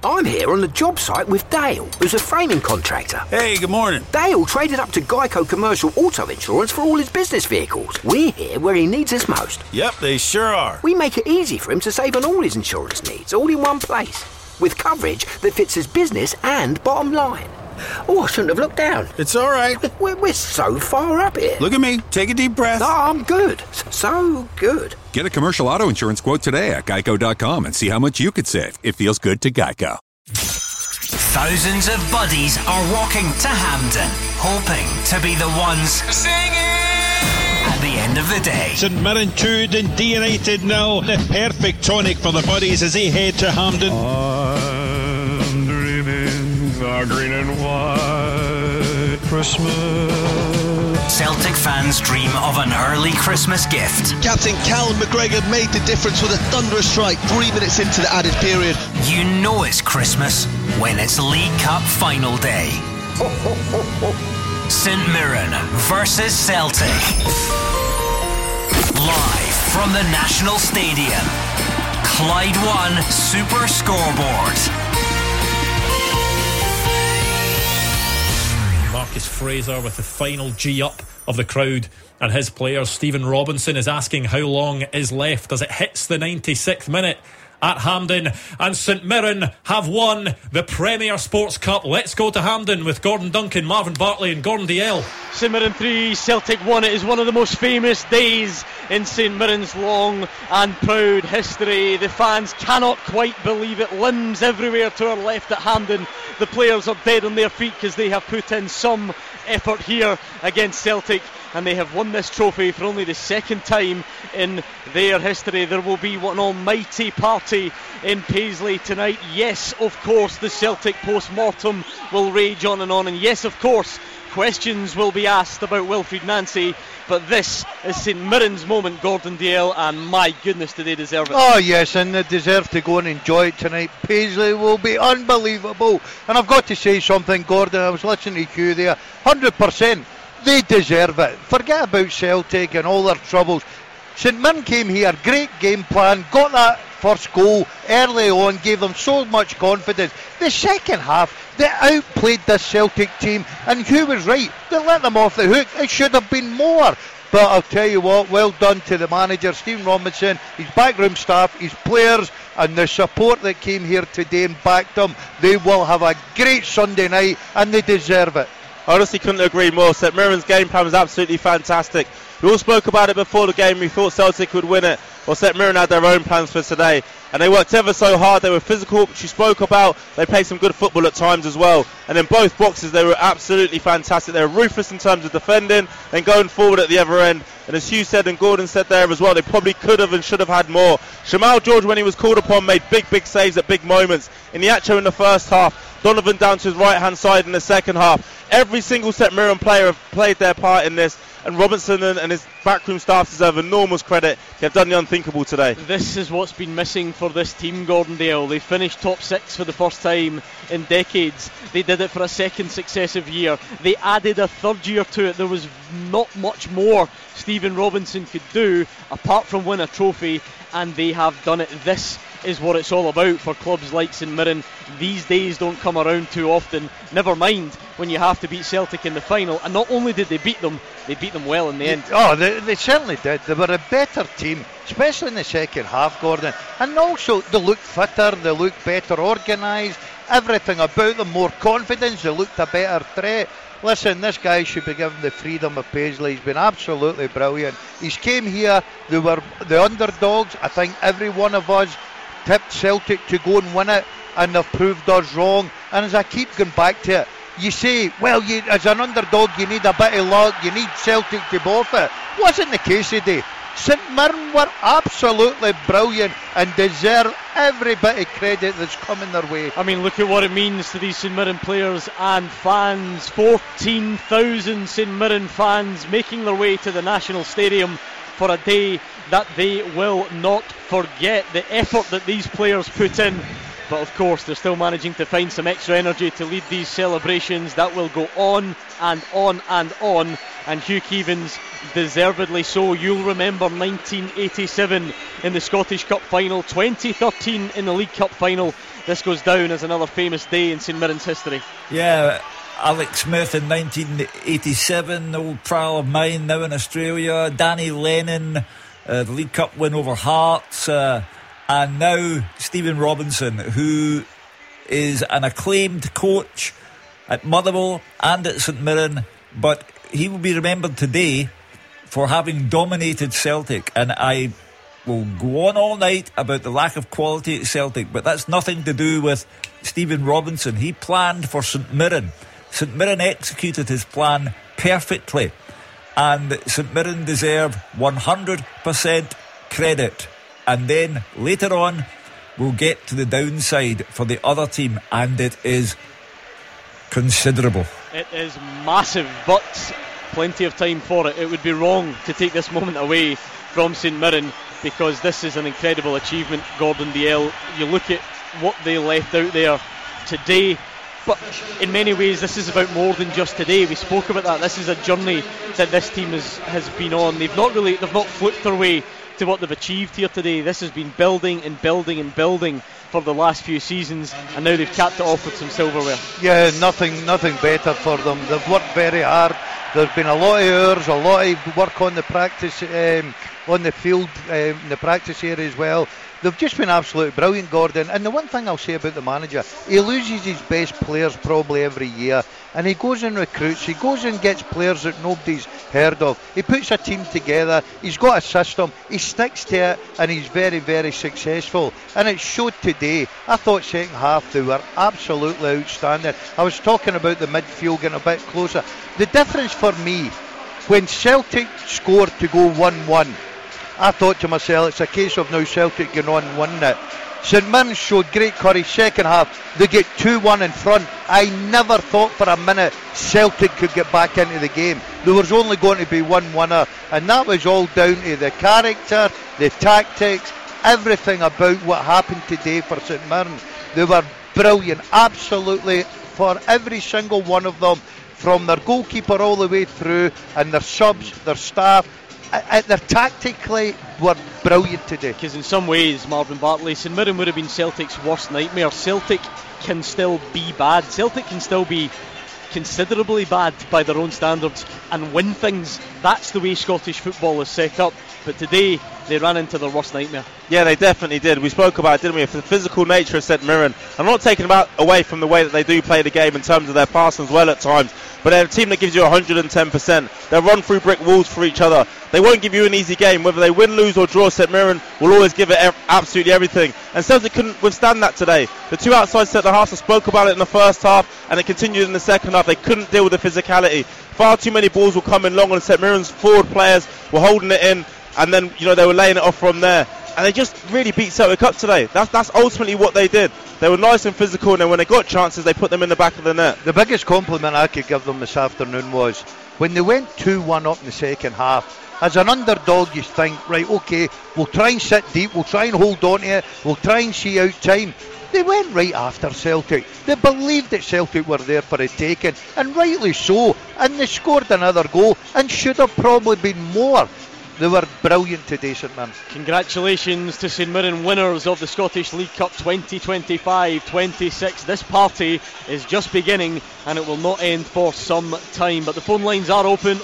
I'm here on the job site with Dale, who's a framing contractor. Hey, good morning. Dale traded up to Geico Commercial Auto Insurance for all his business vehicles. We're here where he needs us most. Yep, they sure are. We make it easy for him to save on all his insurance needs, all in one place, with coverage that fits his business and bottom line. Oh, I shouldn't have looked down. It's all right. We're so far up here. Look at me. Take a deep breath. No, I'm good. So good. Get a commercial auto insurance quote today at geico.com and see how much you could save. It feels good to Geico. Thousands of buddies are walking to Hampden, hoping to be the ones singing at the end of the day. St Mirren 2 and D United now. The perfect tonic for the buddies as they head to Hampden. I'm dreaming a green and white Christmas. Celtic fans dream of an early Christmas gift. Captain Callum McGregor made the difference with a thunderous strike 3 minutes into the added period. You know it's Christmas when it's League Cup final day. St Mirren versus Celtic. Live from the National Stadium. Clyde One Super Scoreboard. Marcus Fraser with the final G up of the crowd and his players. Stephen Robinson is asking how long is left as it hits the 96th minute at Hampden, and St Mirren have won the Premier Sports Cup. Let's go to Hampden with Gordon Duncan, Marvin Bartley and Gordon Dalziel. St Mirren 3, Celtic 1. It is one of the most famous days in St Mirren's long and proud history. The fans cannot quite believe it. Limbs everywhere to our left at Hampden. The players are dead on their feet because they have put in some effort here against Celtic, and they have won this trophy for only the second time in their history. There will be an almighty party in Paisley tonight. Yes, of course, the Celtic post-mortem will rage on, and yes, of course, questions will be asked about Wilfried Nancy, but this is St Mirren's moment, Gordon Dalziel, and my goodness, do they deserve it. Oh yes, and they deserve to go and enjoy it tonight. Paisley will be unbelievable, and I've got to say something, Gordon, I was listening to you there, 100%, they deserve it. Forget about Celtic and all their troubles. St Mirren came here, great game plan, got that first goal early on, gave them so much confidence. The second half, they outplayed this Celtic team, and Hugh was right, they let them off the hook. It should have been more. But I'll tell you what, well done to the manager, Stephen Robinson, his backroom staff, his players, and the support that came here today and backed them. They will have a great Sunday night, and they deserve it. I honestly couldn't agree more. St Mirren's game plan was absolutely fantastic. We all spoke about it before the game. We thought Celtic would win it. Well, St Mirren had their own plans for today, and they worked ever so hard. They were physical, which you spoke about. They played some good football at times as well. And in both boxes, they were absolutely fantastic. They were ruthless in terms of defending and going forward at the other end. And as Hugh said and Gordon said there as well, they probably could have and should have had more. Shamal George, when he was called upon, made big saves at big moments. Iniacho in the first half, Donovan down to his right-hand side in the second half. Every single St Mirren player have played their part in this, and Robinson and his backroom staff deserve enormous credit. They've done the unthinkable today. This is what's been missing for this team, Gordon Dalziel. They finished top 6 for the first time in decades. They did it for a second successive year. They added a third year to it. There was not much more Stephen Robinson could do apart from win a trophy, and they have done it. This is what it's all about for clubs like St Mirren. These days don't come around too often, never mind when you have to beat Celtic in the final. And not only did they beat them well in the end. Oh, they certainly did. They were a better team, especially in the second half, Gordon, and also they looked fitter, they looked better organised, everything about them, more confidence, they looked a better threat. Listen, this guy should be given the freedom of Paisley. He's been absolutely brilliant. He's came here, they were the underdogs. I think every one of us tipped Celtic to go and win it, and they've proved us wrong. And as I keep going back to it, you say, well, as an underdog you need a bit of luck, you need Celtic to both it. Wasn't the case today. St Mirren were absolutely brilliant and deserve every bit of credit that's coming their way. I mean, look at what it means to these St Mirren players and fans. 14,000 St Mirren fans making their way to the National Stadium for a day that they will not forget. The effort that these players put in But of course, they're still managing to find some extra energy to lead these celebrations. That will go on and on and on. And Hugh Keevins, deservedly so. You'll remember 1987 in the Scottish Cup final, 2013 in the League Cup final. This goes down as another famous day in St Mirren's history. Yeah, Alex Smith in 1987, the old pal of mine now in Australia. Danny Lennon, the League Cup win over Hearts. And now Stephen Robinson, who is an acclaimed coach at Motherwell and at St Mirren, but he will be remembered today for having dominated Celtic. And I will go on all night about the lack of quality at Celtic, but that's nothing to do with Stephen Robinson. He planned for St Mirren. St Mirren executed his plan perfectly, and St Mirren deserve 100% credit. And then later on we'll get to the downside for the other team, and it is considerable. It is massive, but plenty of time for it. It would be wrong to take this moment away from St Mirren, because this is an incredible achievement, Gordon Dalziel. You look at what they left out there today, but in many ways this is about more than just today. We spoke about that. This is a journey that this team has been on. They've not flipped their way to what they've achieved here today. This has been building and building and building for the last few seasons, and now they've capped it off with some silverware. Yeah, nothing better for them. They've worked very hard. There's been a lot of hours, a lot of work on the practice, on the field, in the practice area as well. They've just been absolutely brilliant, Gordon. And the one thing I'll say about the manager, he loses his best players probably every year, and he goes and recruits, he goes and gets players that nobody's heard of. He puts a team together, he's got a system, he sticks to it, and he's very, very successful. And it showed today. I thought second half they were absolutely outstanding. I was talking about the midfield getting a bit closer. The difference for me, when Celtic scored to go 1-1, I thought to myself, it's a case of now Celtic going on and winning it. St Mirren showed great courage. Second half, they get 2-1 in front. I never thought for a minute Celtic could get back into the game. There was only going to be one winner, and that was all down to the character, the tactics, everything about what happened today for St Mirren. They were brilliant, absolutely, for every single one of them, from their goalkeeper all the way through, and their subs, their staff. They're tactically were brilliant today. Because in some ways, Marvin Bartley, St Mirren would have been Celtic's worst nightmare. Celtic can still be bad. Celtic can still be considerably bad by their own standards and win things. That's the way Scottish football is set up. But today they ran into their worst nightmare. Yeah, they definitely did. We spoke about it, didn't we? The physical nature of St Mirren. I'm not taking away from the way that they do play the game in terms of their passing as well at times, but they're a team that gives you 110%. They'll run through brick walls for each other. They won't give you an easy game. Whether they win, lose or draw, St Mirren will always give it absolutely everything. And Celtic couldn't withstand that today. The two outside centre halves, I spoke about it in the first half, and it continued in the second half. They couldn't deal with the physicality. Far too many balls were coming long, and St Mirren's forward players were holding it in, and then they were laying it off from there. And they just really beat Celtic up today. That's ultimately what they did. They were nice and physical, and then when they got chances, they put them in the back of the net. The biggest compliment I could give them this afternoon was when they went 2-1 up in the second half. As an underdog, you think, right, okay, we'll try and sit deep, we'll try and hold on to it, we'll try and see out time. They went right after Celtic. They believed that Celtic were there for a taking, and rightly so. And they scored another goal, and should have probably been more. They were brilliant today, St Mirren. Congratulations to St Mirren, winners of the Scottish League Cup 2025-26. This party is just beginning, and it will not end for some time. But the phone lines are open,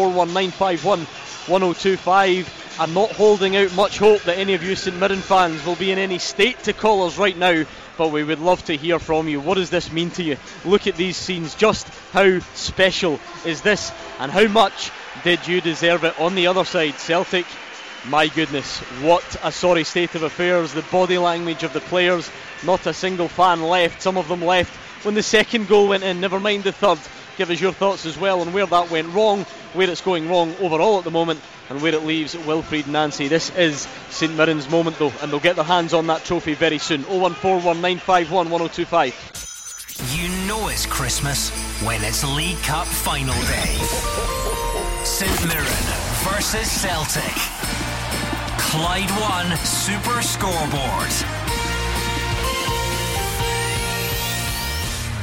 01419511025. I'm not holding out much hope that any of you St Mirren fans will be in any state to call us right now, but we would love to hear from you. What does this mean to you? Look at these scenes. Just how special is this, and how much did you deserve it on the other side? Celtic, my goodness, what a sorry state of affairs. The body language of the players, not a single fan left. Some of them left when the second goal went in, never mind the third. Give us your thoughts as well on where that went wrong, where it's going wrong overall at the moment, and where it leaves Wilfried Nancy. This is St Mirren's moment though, and they'll get their hands on that trophy very soon. 01419511025. You know it's Christmas when it's League Cup final day. St Mirren versus Celtic. Clyde One Super Scoreboard.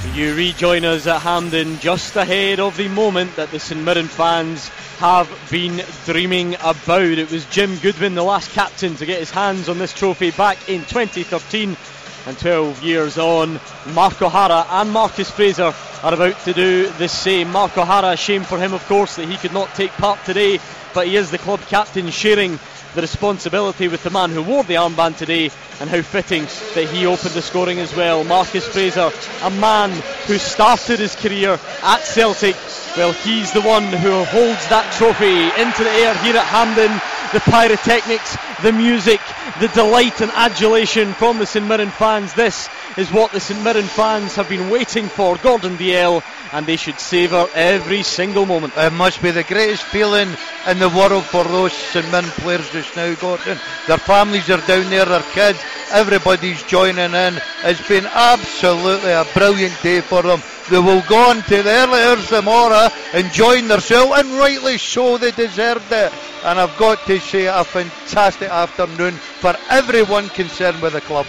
You rejoin us at Hampden just ahead of the moment that the St Mirren fans have been dreaming about. It was Jim Goodwin, the last captain to get his hands on this trophy back in 2013, and 12 years on, Mark O'Hara and Marcus Fraser are about to do the same. Mark O'Hara, a shame for him of course that he could not take part today, but he is the club captain, sharing the responsibility with the man who wore the armband today, and how fitting that he opened the scoring as well. Marcus Fraser, a man who started his career at Celtic, well, he's the one who holds that trophy into the air here at Hampden. The pyrotechnics, the music, the delight and adulation from the St Mirren fans. This is what the St Mirren fans have been waiting for, Gordon Dalziel, and they should savour every single moment. It must be the greatest feeling in the world for those St Mirren players just now, Gordon. Their families are down there, their kids, everybody's joining in. It's been absolutely a brilliant day for them. They will go on to the early hours tomorrow enjoying themselves, and rightly so, they deserved it. And I've got to say, a fantastic afternoon for everyone concerned with the club.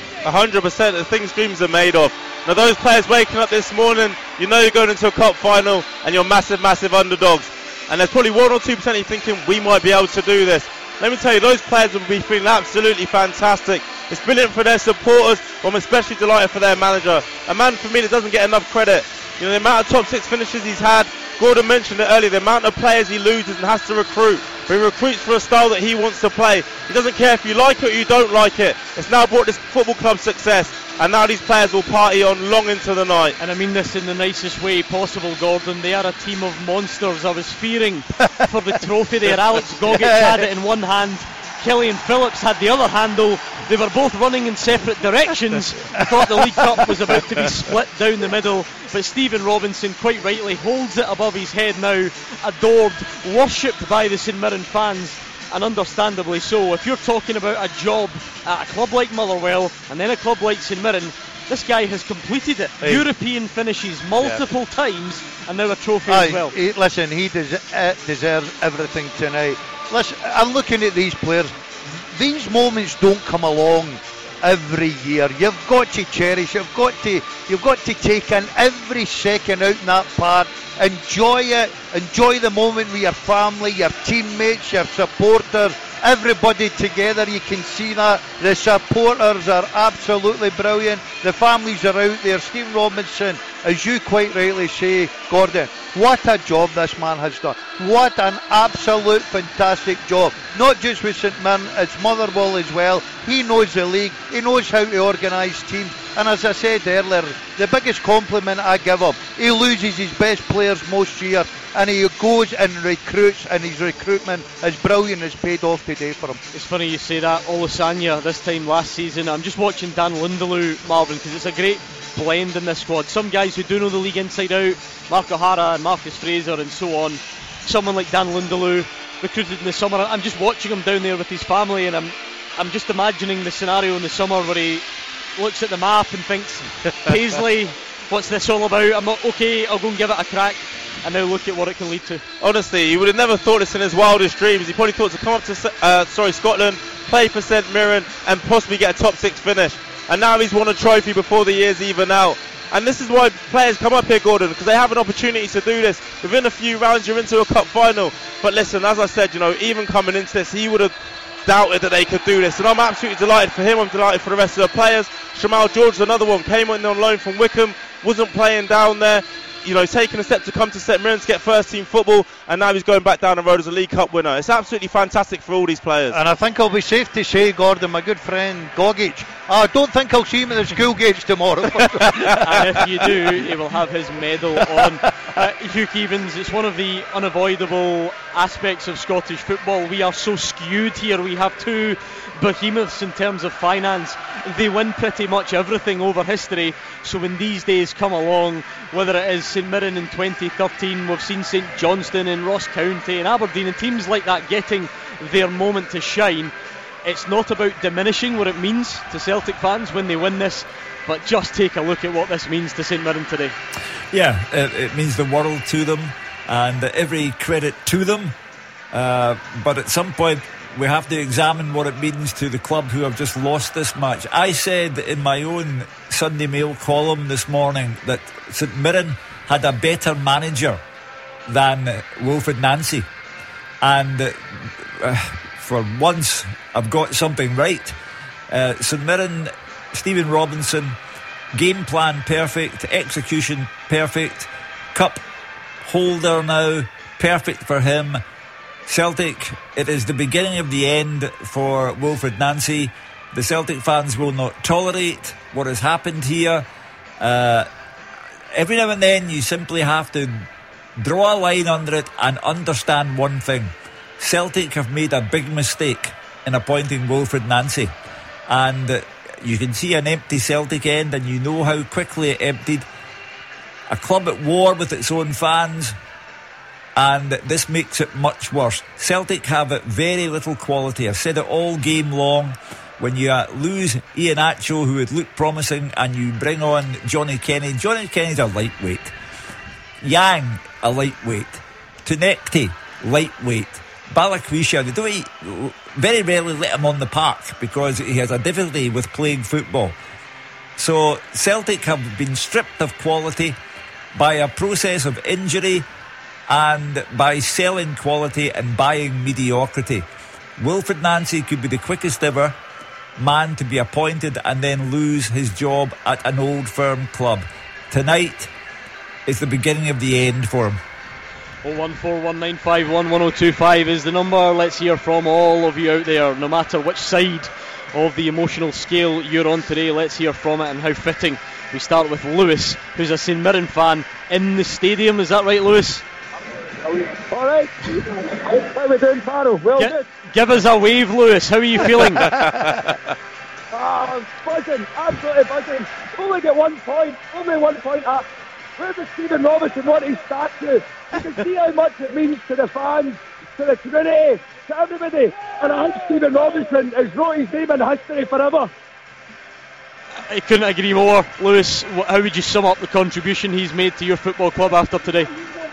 100%, the things dreams are made of. Now those players waking up this morning, you know you're going into a cup final and you're massive underdogs, and there's probably 1 or 2% of you thinking we might be able to do this. Let me tell you, those players will be feeling absolutely fantastic. It's brilliant for their supporters, but I'm especially delighted for their manager, a man for me that doesn't get enough credit. You know, the amount of top 6 finishes he's had, Gordon mentioned it earlier, the amount of players he loses and has to recruit, but he recruits for a style that he wants to play. He doesn't care if you like it or you don't like it. It's now brought this football club success, and now these players will party on long into the night. And I mean this in the nicest way possible, Gordon. They are a team of monsters. I was fearing for the trophy there. Alex Gogic had it in one hand, Killian Phillips had the other handle. They were both running in separate directions. I thought the League Cup was about to be split down the middle, but Stephen Robinson quite rightly holds it above his head now, adored, worshipped by the St Mirren fans, and understandably so. If you're talking about a job at a club like Motherwell and then a club like St Mirren, this guy has completed it. Hey. European finishes multiple times, and now a trophy as well. Listen, he deserves everything tonight. Listen, I'm looking at these players. These moments don't come along every year. You've got to cherish. You've got to take in every second out in that park. Enjoy it. Enjoy the moment with your family, your teammates, your supporters, everybody together. You can see that the supporters are absolutely brilliant. The families are out there. Stephen Robinson, as you quite rightly say, Gordon, what a job this man has done. What an absolute fantastic job. Not just with St Mirren, it's Motherwell as well. He knows the league. He knows how to organise teams. And as I said earlier, the biggest compliment I give him, he loses his best players most years, and he goes and recruits, and his recruitment is brilliant. It's paid off today for him. It's funny you say that. Olusanya this time last season. I'm just watching Dan Lindeloo, Marvin, because it's a great blend in this squad. Some guys who do know the league inside out, Mark O'Hara and Marcus Fraser and so on. Someone like Dan Lindeloo, recruited in the summer. I'm just watching him down there with his family, and I'm just imagining the scenario in the summer where he looks at the map and thinks, Paisley, what's this all about? I'm not okay, I'll go and give it a crack. And now look at what it can lead to. Honestly, he would have never thought this in his wildest dreams. He probably thought to come up to Scotland, play for St Mirren, and possibly get a top 6 finish. And now he's won a trophy before the year's even out. And this is why players come up here, Gordon, because they have an opportunity to do this. Within a few rounds, you're into a cup final. But listen, as I said, you know, even coming into this, he would have doubted that they could do this, and I'm absolutely delighted for him. I'm delighted for the rest of the players. Shamal George, another one, came in on loan from Wickham, wasn't playing down there, you know, taking a step to come to St Mirren to get first team football, and now he's going back down the road as a League Cup winner. It's absolutely fantastic for all these players. And I think I'll be safe to say, Gordon, my good friend Gogic, I don't think I'll see him at the school gates tomorrow. And if you do, he will have his medal on. Hugh Keevins, it's one of the unavoidable aspects of Scottish football. We are so skewed here. We have two behemoths in terms of finance. They win pretty much everything over history. So when these days come along, whether it is St Mirren in 2013, we've seen St Johnstone and Ross County and Aberdeen and teams like that getting their moment to shine. It's not about diminishing what it means to Celtic fans when they win this, but just take a look at what this means to St Mirren today. Yeah, it means the world to them, and every credit to them. But at some point, we have to examine what it means to the club who have just lost this match. I said in my own Sunday Mail column this morning that St Mirren had a better manager than Wilfred Nancy, and for once I've got something right. St Mirren, Stephen Robinson, game plan perfect, execution perfect, cup holder now perfect for him. Celtic, it is the beginning of the end for Wilfred Nancy. The Celtic fans will not tolerate what has happened here. Every now and then you simply have to draw a line under it and understand one thing. Celtic have made a big mistake in appointing Wilfred Nancy, and you can see an empty Celtic end and you know how quickly it emptied. A club at war with its own fans, and this makes it much worse. Celtic have very little quality. I've said it all game long. When you lose Ian Acho, who had looked promising, and you bring on Johnny Kenny. Johnny Kenny's a lightweight. Yang, a lightweight. Tunekti, lightweight. Balakwisha, they don't very rarely let him on the park because he has a difficulty with playing football. So Celtic have been stripped of quality by a process of injury and by selling quality and buying mediocrity. Wilfred Nancy could be the quickest ever man to be appointed and then lose his job at an old firm club. Tonight is the beginning of the end for him. 01419511025 is the number. Let's hear from all of you out there, no matter which side of the emotional scale you're on today. Let's hear from it, and how fitting. We start with Lewis, who's a St Mirren fan in the stadium. Is that right, Lewis? Alright, how are we doing, Paro? Well, good. Give us a wave, Lewis. How are you feeling? I'm buzzing, absolutely buzzing. Only get 1 point, only 1 point up. Where does Stephen Robinson want his statue? You can see how much it means to the fans, to the community, to everybody. And I think Stephen Robinson has wrote his name in history forever. I couldn't agree more. Lewis, how would you sum up the contribution he's made to your football club after today?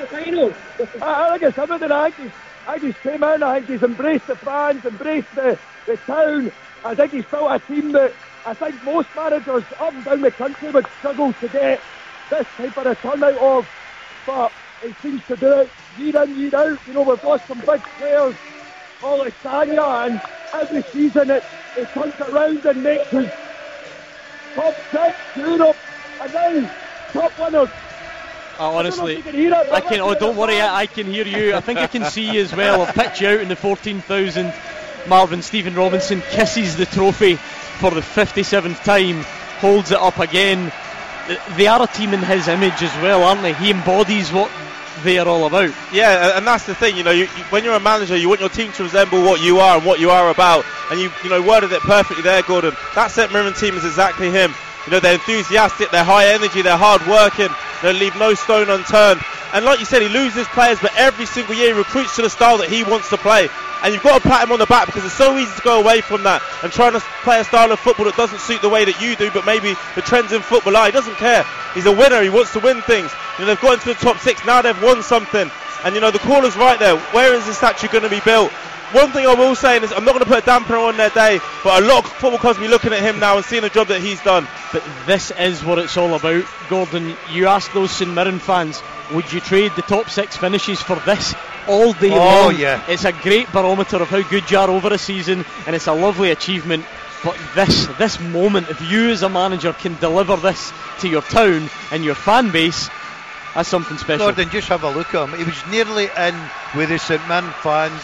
I think it's everything. I think he's came in, I think he's embraced the fans, embraced the town. I think he's built a team that I think most managers up and down the country would struggle to get this type of a turnout of, but he seems to do it year in, year out. You know, we've lost some big players, all like Sanya, and every season he turns it around and makes us top 6 Europe, and now top winners. Honestly, I can. Oh, don't worry, I can hear you. I think I can see you as well. I've picked you out in the 14,000. Marvin, Stephen Robinson kisses the trophy for the 57th time, holds it up again. They are a team in his image as well, aren't they? He embodies what they are all about. Yeah, and that's the thing, you know, when you're a manager, you want your team to resemble what you are and what you are about, and you worded it perfectly there, Gordon. That St Mirren team is exactly him. You know, they're enthusiastic, they're high energy, they're hard working, they leave no stone unturned. And like you said, he loses players, but every single year he recruits to the style that he wants to play. And you've got to pat him on the back, because it's so easy to go away from that and trying to play a style of football that doesn't suit the way that you do, but maybe the trends in football are. He doesn't care. He's a winner. He wants to win things. You know, they've got into the top 6. Now they've won something. And, you know, the caller's right there. Where is the statue going to be built? One thing I will say is I'm not going to put a damper on their day, but a lot of football clubs will be looking at him now and seeing the job that he's done. But this is what it's all about, Gordon. You ask those St Mirren fans, would you trade the top 6 finishes for this all day long? Yeah. It's a great barometer of how good you are over a season, and it's a lovely achievement. But this moment, if you as a manager can deliver this to your town and your fan base, that's something special. Gordon, just have a look at him. He was nearly in with the St Mirren fans.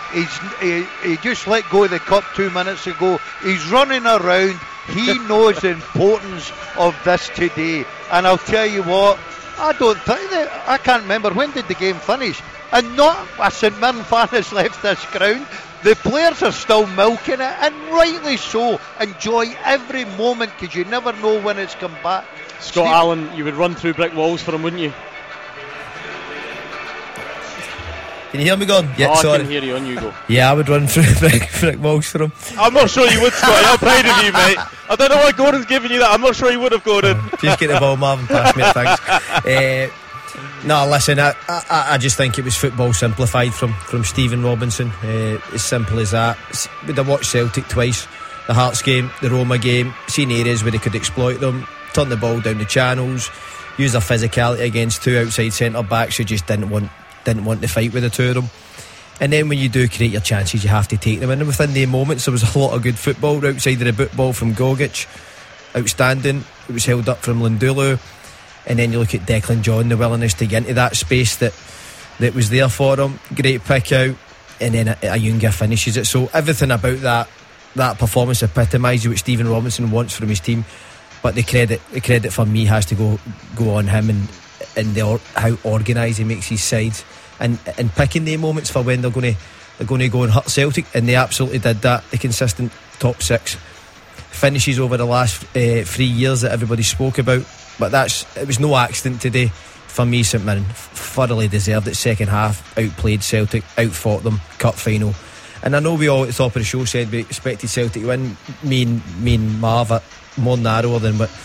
He just let go of the cup 2 minutes ago. He's running around. He knows the importance of this today. And I'll tell you what, I can't remember, when did the game finish? And not a St Mirren fan has left this ground. The players are still milking it, and rightly so. Enjoy every moment, because you never know when it's come back. Scott Allen, you would run through brick walls for him, wouldn't you? Can you hear me, Gordon? Yeah, I sorry. can hear you. On you go. Yeah, I would run through brick walls for him. I'm not sure you would, Scotty. I'm proud of you, mate. I don't know why Gordon's giving you that. I'm not sure he would have, Gordon. Just get the ball, Marvin. Pass me, thanks. No, listen, I just think it was football simplified from Stephen Robinson. As simple as that. We'd have watched Celtic twice, the Hearts game, the Roma game, seen areas where they could exploit them, turn the ball down the channels, use their physicality against two outside centre backs who just didn't want to fight with the two of them. And then when you do create your chances, you have to take them. And within the moments, there was a lot of good football. Outside of the boot ball from Gogic, outstanding. It was held up from Lundulu. And then you look at Declan John, the willingness to get into that space that was there for him. Great pick out. And then Ayunga finishes it. So everything about that performance epitomises what Stephen Robinson wants from his team. But the credit for me has to go on him and how organised he makes his sides. And picking the moments for when they're going to go and hurt Celtic, and they absolutely did that. The consistent top six finishes over the last 3 years that everybody spoke about, but it was no accident today. For me, St Mirren thoroughly deserved it. Second half, outplayed Celtic, outfought them, cup final. And I know we all at the top of the show said we expected Celtic to win. Me and Marv are more narrower than what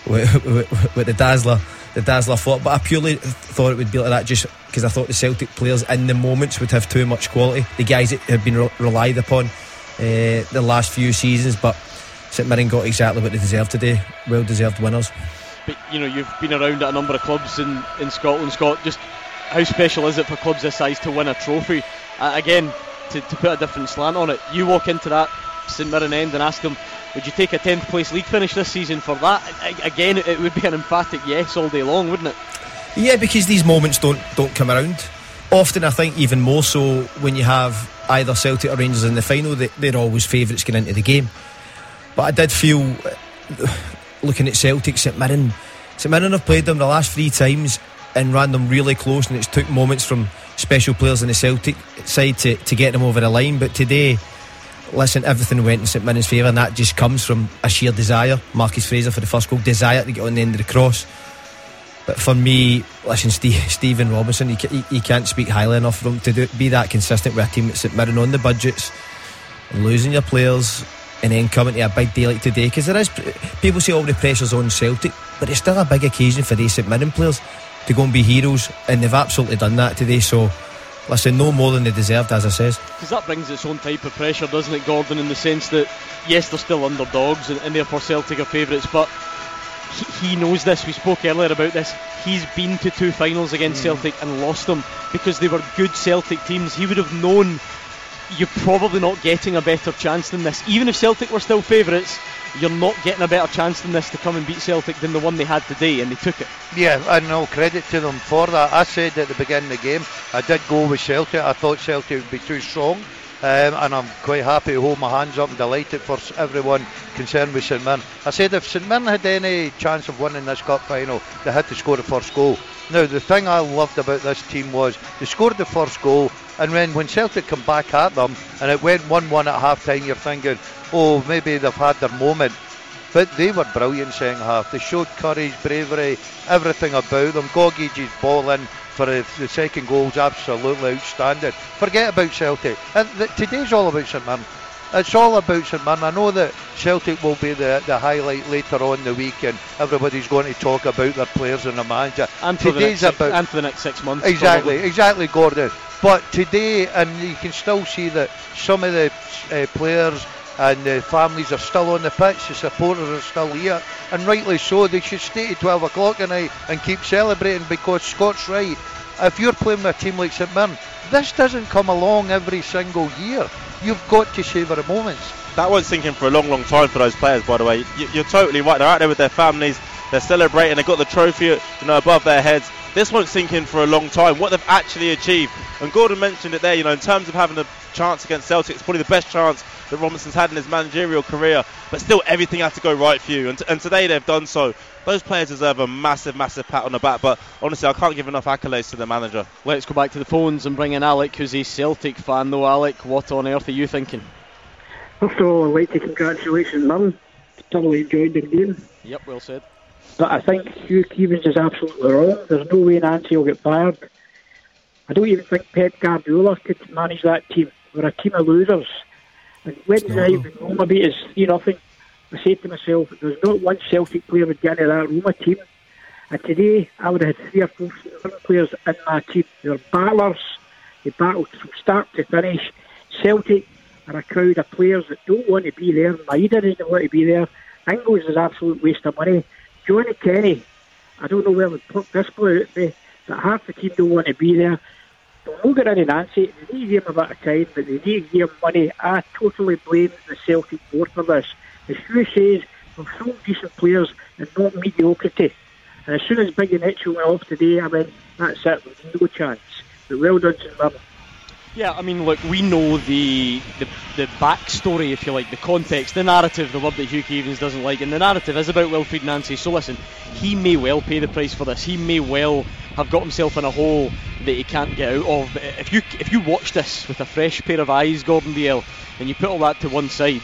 the Dazzler thought, but I purely thought it would be like that just because I thought the Celtic players in the moments would have too much quality, the guys that have been relied upon the last few seasons. But St Mirren got exactly what they deserved today. Well deserved winners. But you've been around at a number of clubs in Scotland, Scott. Just how special is it for clubs this size to win a trophy? Again, to put a different slant on it, you walk into that St Mirren end and ask them, would you take a 10th place league finish this season for that? Again, it would be an emphatic yes all day long, wouldn't it? Yeah, because these moments don't come around often. I think even more so when you have either Celtic or Rangers in the final, they're always favourites going into the game. But I did feel, looking at Celtic, St Mirren have played them the last 3 times and ran them really close, and it's took moments from special players in the Celtic side to get them over the line. But today, listen, everything went in St Mirren's favour, and that just comes from a sheer desire. Marcus Fraser for the first goal, desire to get on the end of the cross. But for me, listen, Stephen Robinson, you can't speak highly enough for him to be that consistent with a team at St Mirren on the budgets, losing your players, and then coming to a big day like today. Because there is, people say all the pressure's on Celtic, but it's still a big occasion for these St Mirren players to go and be heroes, and they've absolutely done that today. So listen, no more than they deserved, as I says. Because that brings its own type of pressure, doesn't it, Gordon, in the sense that yes, they're still underdogs and therefore Celtic are favourites, but he knows this. We spoke earlier about this. He's been to 2 finals against Celtic and lost them because they were good Celtic teams. He would have known you're probably not getting a better chance than this. Even if Celtic were still favourites, you're not getting a better chance than this to come and beat Celtic than the one they had today, and they took it. Yeah, and no credit to them for that. I said at the beginning of the game, I did go with Celtic. I thought Celtic would be too strong, and I'm quite happy to hold my hands up and delighted for everyone concerned with St Mirren. I said if St Mirren had any chance of winning this cup final, they had to score the first goal. Now, the thing I loved about this team was they scored the first goal, and when Celtic come back at them and it went 1-1 at half time, you're thinking, oh, maybe they've had their moment. But they were brilliant second half. They showed courage, bravery, everything about them. Gogic's ball in for the second goal was absolutely outstanding. Forget about Celtic. Today's all about St Mirren. It's all about St Mirren. I know that Celtic will be the highlight later on the week, and everybody's going to talk about their players and their manager. And for the next 6 months. Exactly, Gordon. But today, and you can still see that some of the players and the families are still on the pitch, the supporters are still here, and rightly so. They should stay at 12 o'clock tonight and keep celebrating, because Scott's right. If you're playing with a team like St Mirren, this doesn't come along every single year. You've got to savour the moments. That won't sink in for a long, long time for those players, by the way. You're totally right. They're out there with their families, they're celebrating, they've got the trophy above their heads. This won't sink in for a long time, what they've actually achieved. And Gordon mentioned it there, in terms of having a chance against Celtic, it's probably the best chance that Robinson's had in his managerial career, but still everything has to go right for you, and today they've done so. Those players deserve a massive, massive pat on the back, but honestly I can't give enough accolades to the manager. Let's go back to the phones and bring in Alec, who's a Celtic fan. Though, Alec, what on earth are you thinking? First of all, I'd like to congratulate St Mirren. Thoroughly enjoyed the game. Yep, well said. But I think Hugh Keevins is absolutely wrong. There's no way Nancy will get fired. I don't even think Pep Guardiola could manage that team. We're a team of losers. And when Roma beat us 3-0, I said to myself, there's not one Celtic player would get into that Roma team. And today, I would have had 3 or 4 players in my team. They were battlers. They battled from start to finish. Celtic are a crowd of players that don't want to be there. Maeda doesn't want to be there. Ingles is an absolute waste of money. Johnny Kenny, I don't know where we put this player out there, but half the team don't want to be there. They'll not get rid of Nancy. They need to give him a bit of time, but they need to give him money. I totally blame the Celtic board for this. As Hugh says, we've sold decent players and not mediocrity. And as soon as Big and Mitchell went off today, I mean, that's it. There's no chance. But well done, St Mirren. Yeah, I mean, look, we know the backstory, if you like, the context, the narrative, the word that Hugh Keevins doesn't like, and the narrative is about Wilfried Nancy. So listen, he may well pay the price for this. He may well have got himself in a hole that he can't get out of. If you watch this with a fresh pair of eyes, Gordon Dalziel, and you put all that to one side,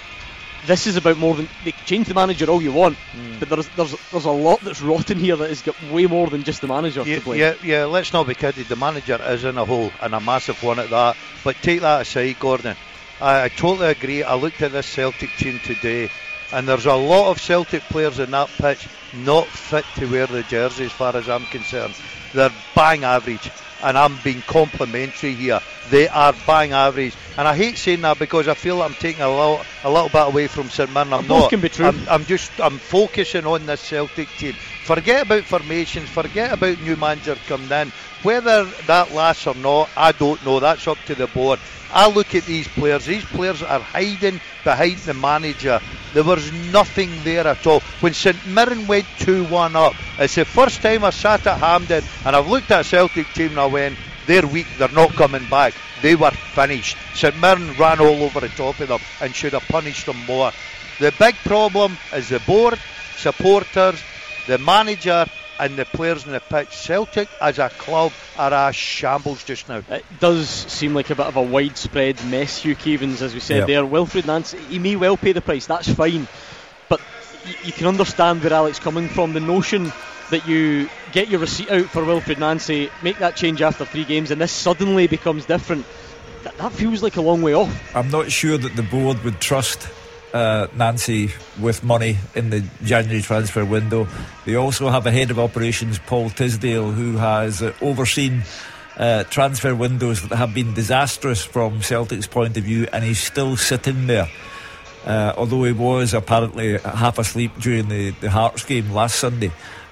this is about more than... They change the manager all you want, but there's a lot that's rotten here that has got way more than just the manager to blame. Yeah, let's not be kidded. The manager is in a hole, and a massive one at that. But take that aside, Gordon. I totally agree. I looked at this Celtic team today, and there's a lot of Celtic players in that pitch not fit to wear the jersey as far as I'm concerned. They're bang average, and I'm being complimentary here. They are bang average, and I hate saying that because I feel I'm taking a little bit away from St Mirren. I'm both not. Can be true. I'm focusing on this Celtic team. Forget about formations. Forget about new manager coming in. Whether that lasts or not, I don't know. That's up to the board. I look at these players. These players are hiding behind the manager. There was nothing there at all. When St Mirren went 2-1 up, it's the first time I sat at Hampden and I've looked at a Celtic team and I went, they're weak, they're not coming back. They were finished. St Mirren ran all over the top of them and should have punished them more. The big problem is the board, supporters, the manager and the players in the pitch. Celtic as a club are a shambles just now. It does seem like a bit of a widespread mess, Hugh Keevins, as we said there. Wilfried Nancy, he may well pay the price, that's fine, but you can understand where Alec's coming from. The notion that you get your receipt out for Wilfried Nancy, make that change after 3 games and this suddenly becomes different, that feels like a long way off. I'm not sure that the board would trust Nancy with money in the January transfer window. They also have a head of operations, Paul Tisdale, who has overseen transfer windows that have been disastrous from Celtic's point of view, and he's still sitting there, although he was apparently half asleep during the Hearts game last Sunday.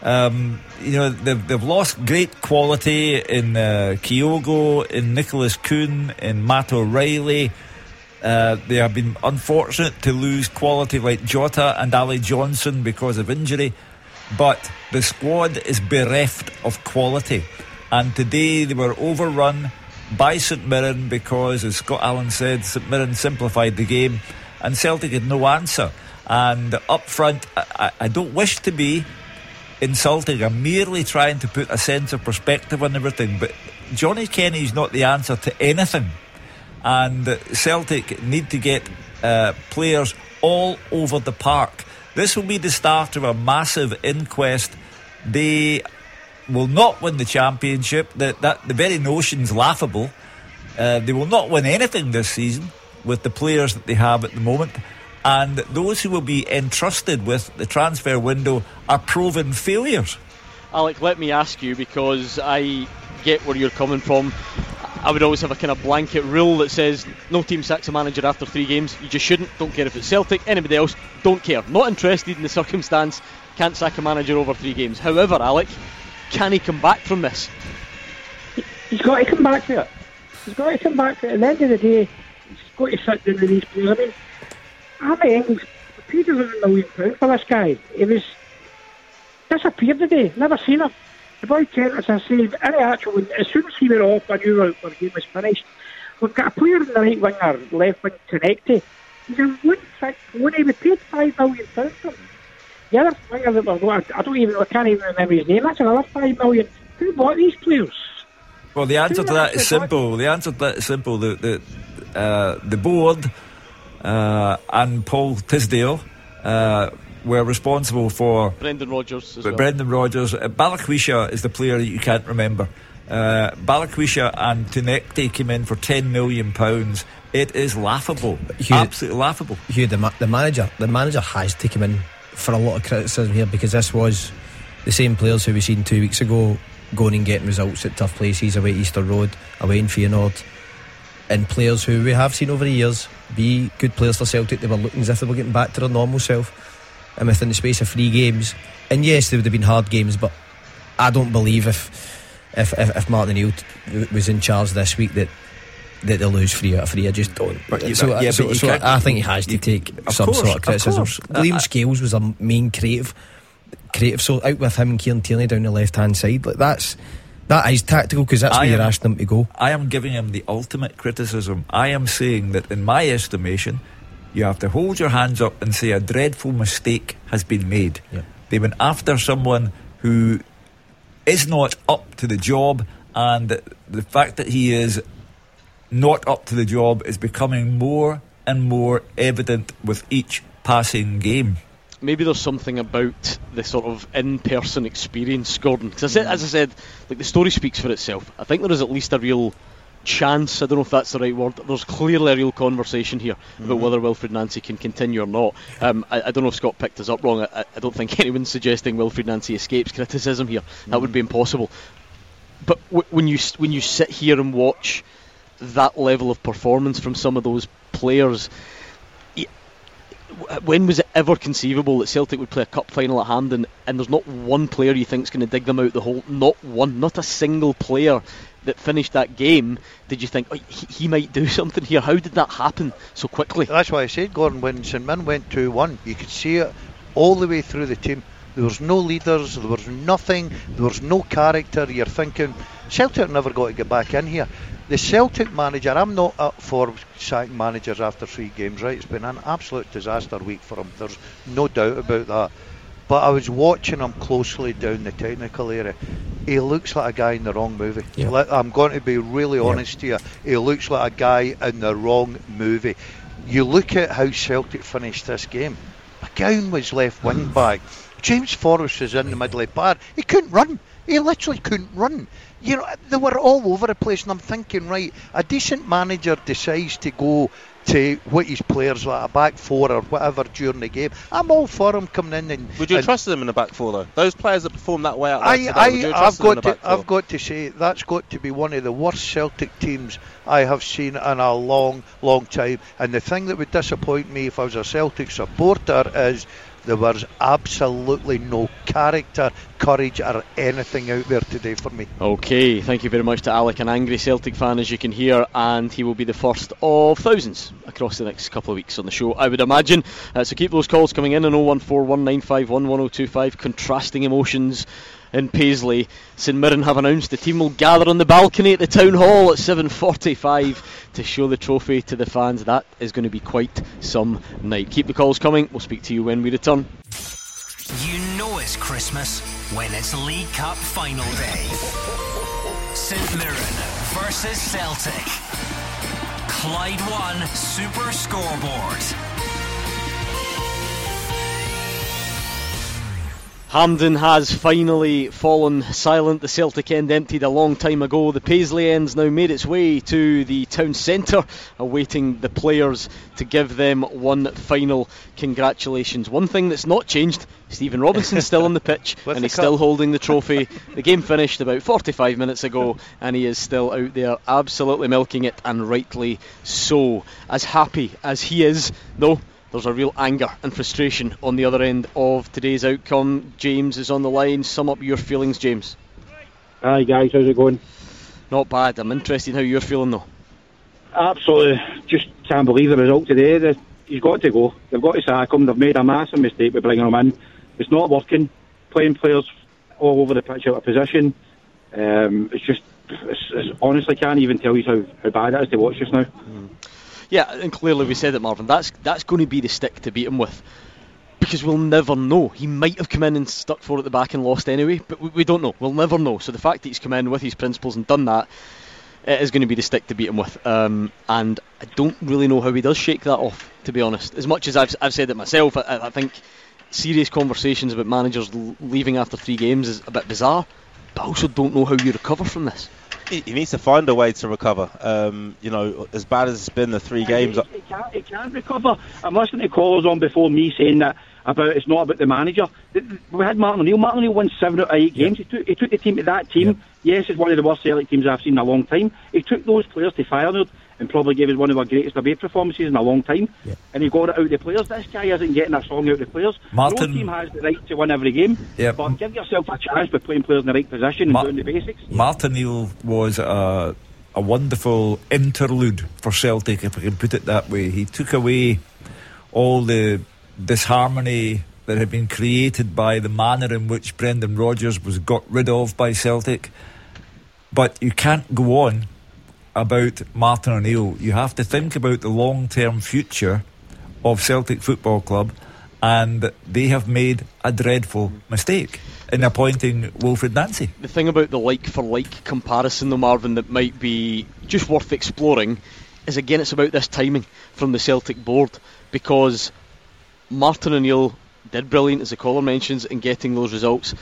They've lost great quality in Kyogo, in Nicholas Kuhn, in Matt O'Reilly. They have been unfortunate to lose quality like Jota and Ali Johnson because of injury, but the squad is bereft of quality, and today they were overrun by St Mirren because, as Scott Allen said, St Mirren simplified the game and Celtic had no answer. And up front, I don't wish to be insulting, I'm merely trying to put a sense of perspective on everything, but Johnny Kenny's not the answer to anything. And Celtic need to get players all over the park. This will be the start of a massive inquest. They will not win the championship. The very notion's laughable. They will not win anything this season with the players that they have at the moment. And those who will be entrusted with the transfer window are proven failures. Alec, let me ask you, because I get where you're coming from. I would always have a kind of blanket rule that says no team sacks a manager after 3 games. You just shouldn't. Don't care if it's Celtic, anybody else, don't care. Not interested in the circumstance, can't sack a manager over 3 games. However, Alec, can he come back from this? He's got to come back to it. He's got to come back to it. At the end of the day, he's got to sit down with these players. I mean, how many Engels paid £11 million for this guy? He was disappeared today. Never seen him. The boy Kent, as I say, as soon as he went off, I knew our game was finished. We've got a player in the right winger, left wing, Tenecti. He's a one-trick pony. We paid £5 million for him. The other winger that we've got, I can't even remember his name. That's another $5 million. Who bought these players? Well, the answer to that is simple. The board and Paul Tisdale were responsible for Brendan Rodgers as well. Brendan Rodgers. Balikwisha is the player that you can't remember. Balikwisha and Tenecti came in for £10 million. It is laughable. Absolutely laughable. Hugh, the manager has to come in for a lot of criticism here, because this was the same players who we seen 2 weeks ago going and getting results at tough places, away at Easter Road, away in Feyenoord, and players who we have seen over the years be good players for Celtic. They were looking as if they were getting back to their normal self, and within the space of 3 games, and yes, they would have been hard games, but I don't believe if Martin O'Neill was in charge this week that they'll lose 3 out of 3. I just don't. So I think he has to take some sort of criticism. Liam Scales was a main creative, so out with him and Kieran Tierney down the left hand side, like that is tactical, because that's where you're asking him to go. I am giving him the ultimate criticism. I am saying that in my estimation, you have to hold your hands up and say a dreadful mistake has been made. They went after someone who is not up to the job, and the fact that he is not up to the job is becoming more and more evident with each passing game. Maybe there's something about the sort of in-person experience, Gordon, because as I said, like, the story speaks for itself. I think there is at least a real chance, I don't know if that's the right word, there's clearly a real conversation here about whether Wilfried Nancy can continue or not. I don't know if Scott picked us up wrong. I don't think anyone's suggesting Wilfried Nancy escapes criticism here. That would be impossible. But when you sit here and watch that level of performance from some of those players, when was it ever conceivable that Celtic would play a cup final at Hampden and there's not one player you think's going to dig them out the hole? Not one, not a single player that finished that game did you think, oh, he might do something here? How did that happen so quickly? That's why I said, Gordon, when St Mirren went 2-1, you could see it all the way through the team. There was no leaders, there was nothing, there was no character. You're thinking, Celtic never got to get back in here. The Celtic manager, I'm not up for sacking managers after 3 games, right? It's been an absolute disaster week for him, there's no doubt about that. But I was watching him closely down the technical area. He looks like a guy in the wrong movie. I'm going to be really honest to you. He looks like a guy in the wrong movie. You look at how Celtic finished this game. McGowan was left wing back. James Forrest was in the middle of the park. He couldn't run. He literally couldn't run. You know, they were all over the place, and I'm thinking, right, a decent manager decides to go to what his players like a back 4 or whatever during the game. I'm all for him coming in and. Would you have trusted them in the back 4 though? Those players that perform that way out there today, I've got to say that's got to be one of the worst Celtic teams I have seen in a long, long time. And the thing that would disappoint me if I was a Celtic supporter is there was absolutely no character, courage or anything out there today for me. Okay, thank you very much to Alec, an angry Celtic fan as you can hear, and he will be the first of thousands across the next couple of weeks on the show, I would imagine. So keep those calls coming in on 01419511025. Contrasting emotions in Paisley. St Mirren have announced the team will gather on the balcony at the Town Hall at 7:45 to show the trophy to the fans. That is going to be quite some night. Keep the calls coming. We'll speak to you when we return. You know it's Christmas when it's League Cup final day. St Mirren versus Celtic. Clyde One Super Scoreboard. Hampden has finally fallen silent. The Celtic end emptied a long time ago. The Paisley end's now made its way to the town centre, awaiting the players to give them one final congratulations. One thing that's not changed, Stephen Robinson's still on the pitch and he's still holding the trophy. The game finished about 45 minutes ago and he is still out there absolutely milking it, and rightly so. As happy as he is, though, there's a real anger and frustration on the other end of today's outcome. James is on the line. Sum up your feelings, James. Hi guys, how's it going? Not bad. I'm interested in how you're feeling though. Absolutely, just can't believe the result today. He's got to go. They've got to sack him. They've made a massive mistake by bringing him in. It's not working. Playing players all over the pitch out of position. It's honestly can't even tell you how bad it is to watch just now. Yeah, and clearly we said it, Marvin. That's going to be the stick to beat him with, because we'll never know. He might have come in and stuck 4 at the back and lost anyway, but we don't know. We'll never know. So the fact that he's come in with his principles and done that, it is going to be the stick to beat him with. And I don't really know how he does shake that off, to be honest. As much as I've said it myself, I think serious conversations about managers leaving after 3 games is a bit bizarre, but I also don't know how you recover from this. He needs to find a way to recover. You know, as bad as it's been the 3 games. He can't recover. I'm listening to callers on before me saying that about it's not about the manager. We had Martin O'Neill. Martin O'Neill won 7 out of 8 games. He took the team to that team. Yep. Yes, it's one of the worst Celtic teams I've seen in a long time. He took those players to Feyenoord and probably gave us one of our greatest away performances in a long time. Yep. And he got it out of the players. This guy isn't getting a song out of the players. Martin, no team has the right to win every game. Yep. But give yourself a chance by playing players in the right position and doing the basics. Martin O'Neill was a wonderful interlude for Celtic, if I can put it that way. He took away all the disharmony that had been created by the manner in which Brendan Rodgers was got rid of by Celtic. But you can't go on about Martin O'Neill. You have to think about the long-term future of Celtic Football Club, and they have made a dreadful mistake in appointing Wilfred Nancy. The thing about the like-for-like comparison, though, Marvin, that might be just worth exploring is, again, it's about this timing from the Celtic board, because Martin O'Neill did brilliant, as the caller mentions, in getting those results.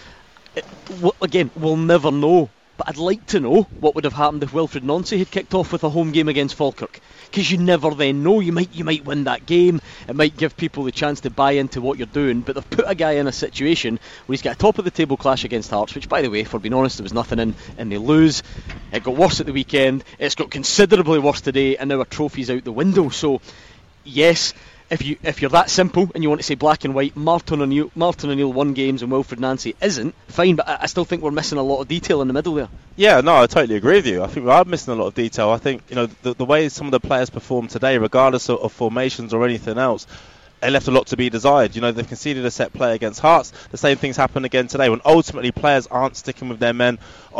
Again, we'll never know, but I'd like to know what would have happened if Wilfred Nancy had kicked off with a home game against Falkirk, because you never then know. You might win that game. It might give people the chance to buy into what you're doing, but they've put a guy in a situation where he's got a top of the table clash against Hearts, which, by the way, for being honest, there was nothing in, and they lose. It got worse at the weekend. It's got considerably worse today, and now a trophy's out the window. So yes, if you're that simple and you want to say black and white, Martin O'Neill won games and Wilfred Nancy isn't, fine, but I still think we're missing a lot of detail in the middle there. Yeah, no, I totally agree with you. I think we are missing a lot of detail. I think, the way some of the players perform today, regardless of formations or anything else, it left a lot to be desired. They've conceded a set play against Hearts. The same things happen again today when ultimately players aren't sticking with their men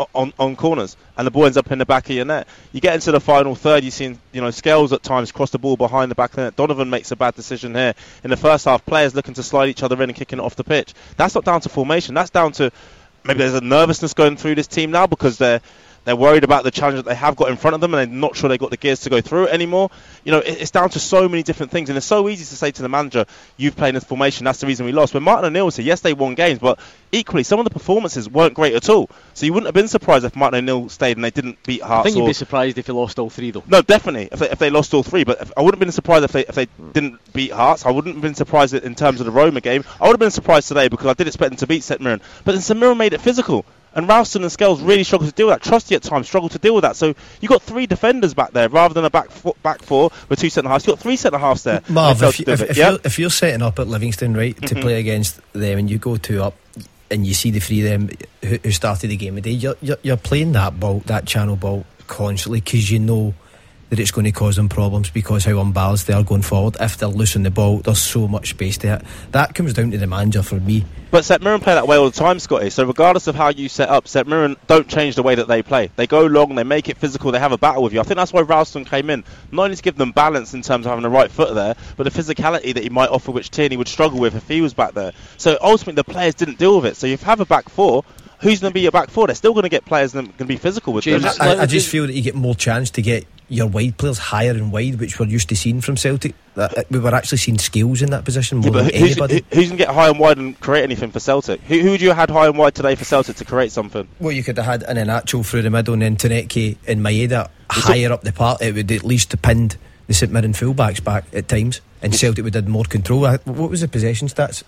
on corners and the ball ends up in the back of your net. You get into the final third, you've seen Scales at times cross the ball behind the back of the net. Donovan makes a bad decision here. In the first half, players looking to slide each other in and kicking it off the pitch. That's not down to formation. That's down to maybe there's a nervousness going through this team now because they're worried about the challenge that they have got in front of them and they're not sure they've got the gears to go through it anymore. It's down to so many different things, and it's so easy to say to the manager, you've played in this formation, that's the reason we lost. When Martin O'Neill said, yes, they won games, but equally, some of the performances weren't great at all. So you wouldn't have been surprised if Martin O'Neill stayed and they didn't beat Hearts. I think you'd be surprised if they lost all three, though. No, definitely, if they lost all three. But I wouldn't have been surprised if they didn't beat Hearts. I wouldn't have been surprised in terms of the Roma game. I would have been surprised today because I did expect them to beat St Mirren. But then St Mirren made it physical. And Ralston and Scales really struggled to deal with that. Trusty at times struggled to deal with that. So you've got 3 defenders back there rather than a back 4 with 2 centre-halves. You've got 3 centre-halves there. Marv, if you're setting up at Livingston, right, to play against them and you go 2 up and you see the 3 of them who started the game today, you're playing that channel ball constantly because you know that it's going to cause them problems because how unbalanced they are going forward. If they're losing the ball, there's so much space there. That comes down to the manager for me. But St Mirren play that way all the time, Scotty. So regardless of how you set up, St Mirren don't change the way that they play. They go long, they make it physical, they have a battle with you. I think that's why Ralston came in. Not only to give them balance in terms of having the right foot there, but the physicality that he might offer, which Tierney would struggle with if he was back there. So ultimately the players didn't deal with it. So you have a back 4. Who's going to be your back 4? They're still going to get players that are going to be physical with them. I just feel that you get more chance to get your wide players higher and wide, which we're used to seeing from Celtic. We were actually seeing Scales in that position more than anybody. Who's going to get high and wide and create anything for Celtic? Who would you have had high and wide today for Celtic to create something? Well, you could have had Iheanacho through the middle and then Tonetke and Maeda higher up the park. It would at least have pinned the St Mirren fullbacks back at times, and Celtic would have more control. What was the possession stats?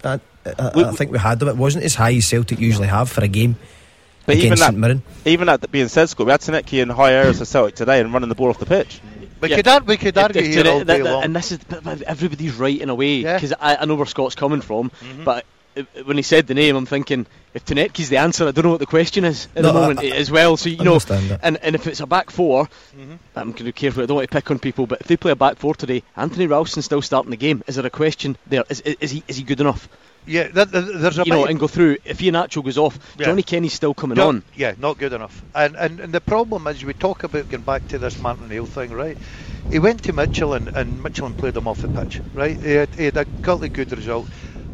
I think we had them. It wasn't as high as Celtic usually have for a game. But even that being said, Scott, we had Tonetke in high areas for Celtic today and running the ball off the pitch. We could argue here all day long. And this is everybody's right in a way, because I know where Scott's coming from, but when he said the name, I'm thinking if Tonetke's the answer, I don't know what the question is at the moment as well. So and if it's a back 4, I'm going to be careful. I don't want to pick on people, but if they play a back 4 today, Anthony Ralston's still starting the game. Is there a question there? Is he good enough? Yeah, there's a and go through. If Iheanacho goes off, Johnny Kenny's still coming on. Yeah, not good enough. And the problem is, we talk about going back to this Martin O'Neill thing, right? He went to Michelin and Michelin played him off the pitch, right? He had a couple of good results.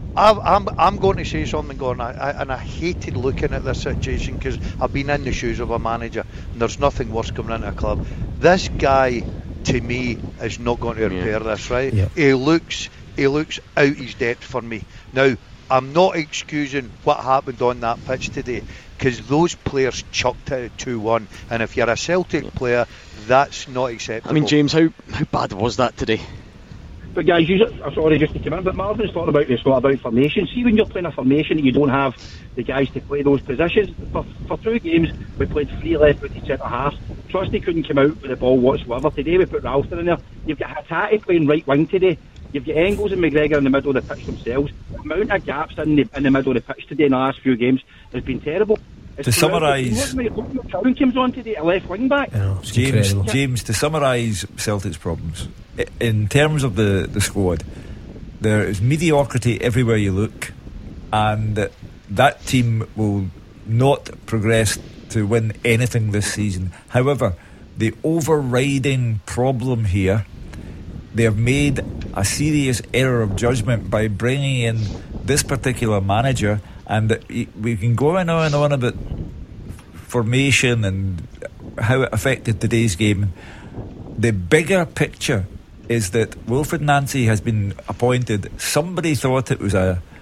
I'm going to say something, I hated looking at this situation because I've been in the shoes of a manager and there's nothing worse coming into a club. This guy, to me, is not going to repair this, right? Yeah. He looks out his depth for me. Now, I'm not excusing what happened on that pitch today because those players chucked it at 2-1, and if you're a Celtic player, that's not acceptable. I mean, James, how bad was that today? But guys, I'm sorry just to come in, but Marvin's talking about this about formation. See, when you're playing a formation and you don't have the guys to play those positions, for 2 games we played 3 left-footed centre-halves. Trusty couldn't come out with the ball whatsoever. Today we put Ralston in there. You've got Hatate playing right wing today. You've got Engels and McGregor in the middle of the pitch themselves. The amount of gaps in the middle of the pitch today in the last few games has been terrible. To summarise, comes on today, a left wing back. James, to summarise Celtic's problems in terms of the squad, there is mediocrity everywhere you look, and that team will not progress to win anything this season. However, the overriding problem here, they have made a serious error of judgment by bringing in this particular manager. And we can go on and on about formation and how it affected today's game. The bigger picture is that Wilfred Nancy has been appointed. Somebody thought it was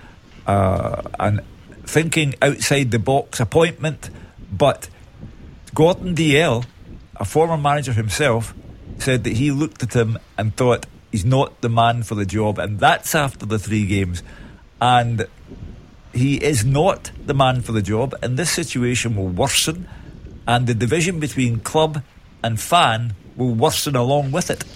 an thinking outside the box appointment, but Gordon DL, a former manager himself, said that he looked at him and thought he's not the man for the job, and that's after the 3 games. And he is not the man for the job, and this situation will worsen, and the division between club and fan will worsen along with it.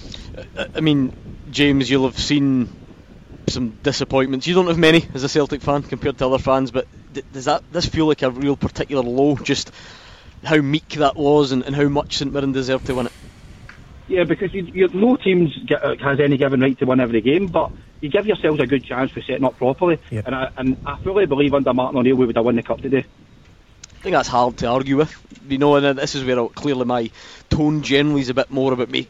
I mean, James, you'll have seen some disappointments. You don't have many as a Celtic fan compared to other fans, but does this feel like a real particular low, just how meek that was and how much St Mirren deserved to win it? Yeah, because no team has any given right to win every game, but you give yourselves a good chance for setting up properly. Yep. And I fully believe under Martin O'Neill we would have won the cup today. I think that's hard to argue with, and this is where clearly my tone generally is a bit more about me.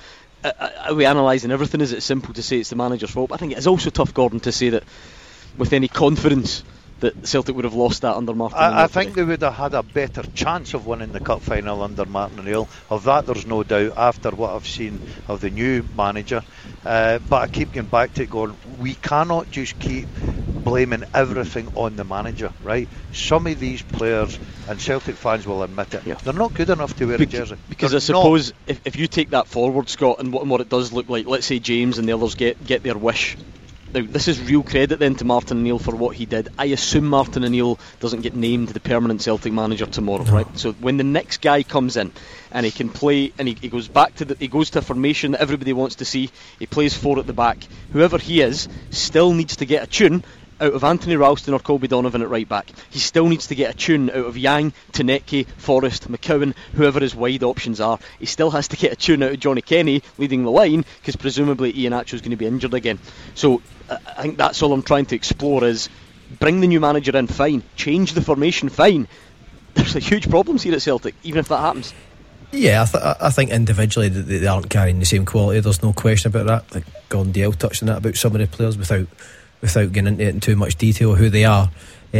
Are we analysing everything? Is it simple to say it's the manager's fault? But I think it is also tough, Gordon, to say that with any confidence that Celtic would have lost that under Martin O'Neill. I think they would have had a better chance of winning the cup final under Martin O'Neill. Of that there's no doubt after what I've seen of the new manager. But I keep going back to it, going, we cannot just keep blaming everything on the manager, right? Some of these players, and Celtic fans will admit it, they're not good enough to wear a jersey. Because I suppose if you take that forward, Scott, and what it does look like, let's say James and the others get their wish. Now, this is real credit then to Martin O'Neill for what he did. I assume Martin O'Neill doesn't get named the permanent Celtic manager tomorrow, right? So when the next guy comes in and he can play, and he goes back to he goes to a formation that everybody wants to see, he plays 4 at the back. Whoever he is still needs to get a tune out of Anthony Ralston or Colby Donovan at right back. He still needs to get a tune out of Yang, Taneke, Forrest, McCowan, whoever his wide options are. He still has to get a tune out of Johnny Kenny leading the line, because presumably Iheanacho is going to be injured again. So I think that's all I'm trying to explore, is bring the new manager in, fine. Change the formation, fine. There's a huge problems here at Celtic, even if that happens. Yeah, I think individually they aren't carrying the same quality. There's no question about that. Like Gordon Dale touched on that about some of the players without getting into it in too much detail who they are.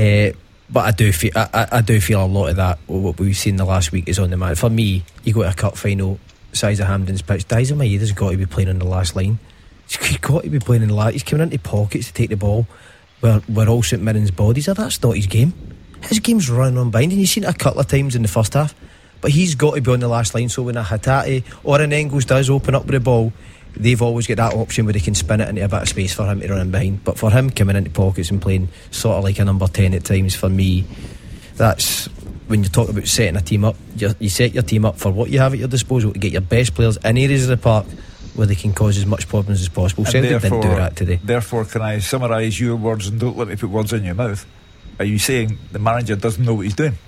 But I do feel a lot of that, what we've seen the last week, is on the man. For me, you go to a cup final size of Hampden's pitch, Daizen Maeda's got to be playing on the last line. He's got to be playing in the last. He's coming into pockets to take the ball where all St Mirren's bodies are. That's not his game. His game's running on behind, and you've seen it a couple of times in the first half. But he's got to be on the last line, so when a Hatate or an Engels does open up with the ball, they've always got that option where they can spin it into a bit of space for him to run in behind. But for him coming into pockets and playing sort of like a number 10 at times, for me, that's when you talk about setting a team up. You set your team up for what you have at your disposal to get your best players in areas of the park where they can cause as much problems as possible. Celtic didn't do that today. Therefore, can I summarise your words, and don't let me put words in your mouth? Are you saying the manager doesn't know what he's doing?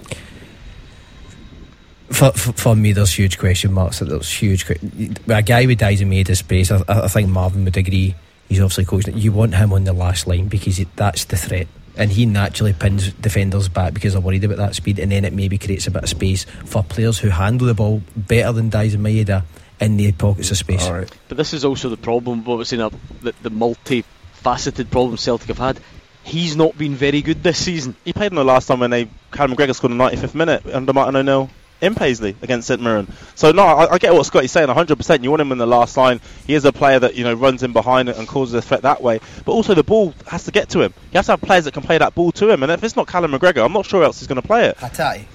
For me, there's huge question marks. There's huge. A guy with Daizen Maeda's pace, I think Marvin would agree. He's obviously coaching. You want him on the last line because that's the threat, and he naturally pins defenders back because they're worried about that speed, and then it maybe creates a bit of space for players who handle the ball better than Daizen Maeda in the pockets of space. Right. But this is also the problem. What we're saying, the multi-faceted problem Celtic have had. He's not been very good this season. He played in the last time when Callum McGregor scored in the 95th minute under Martin O'Neill in Paisley against St Mirren. So no, I get what Scotty's saying 100%. You want him in the last line. He is a player that runs in behind it and causes a threat that way, but also the ball has to get to him. You have to have players that can play that ball to him, and if it's not Callum McGregor, I'm not sure else he's going to play it. Hatate.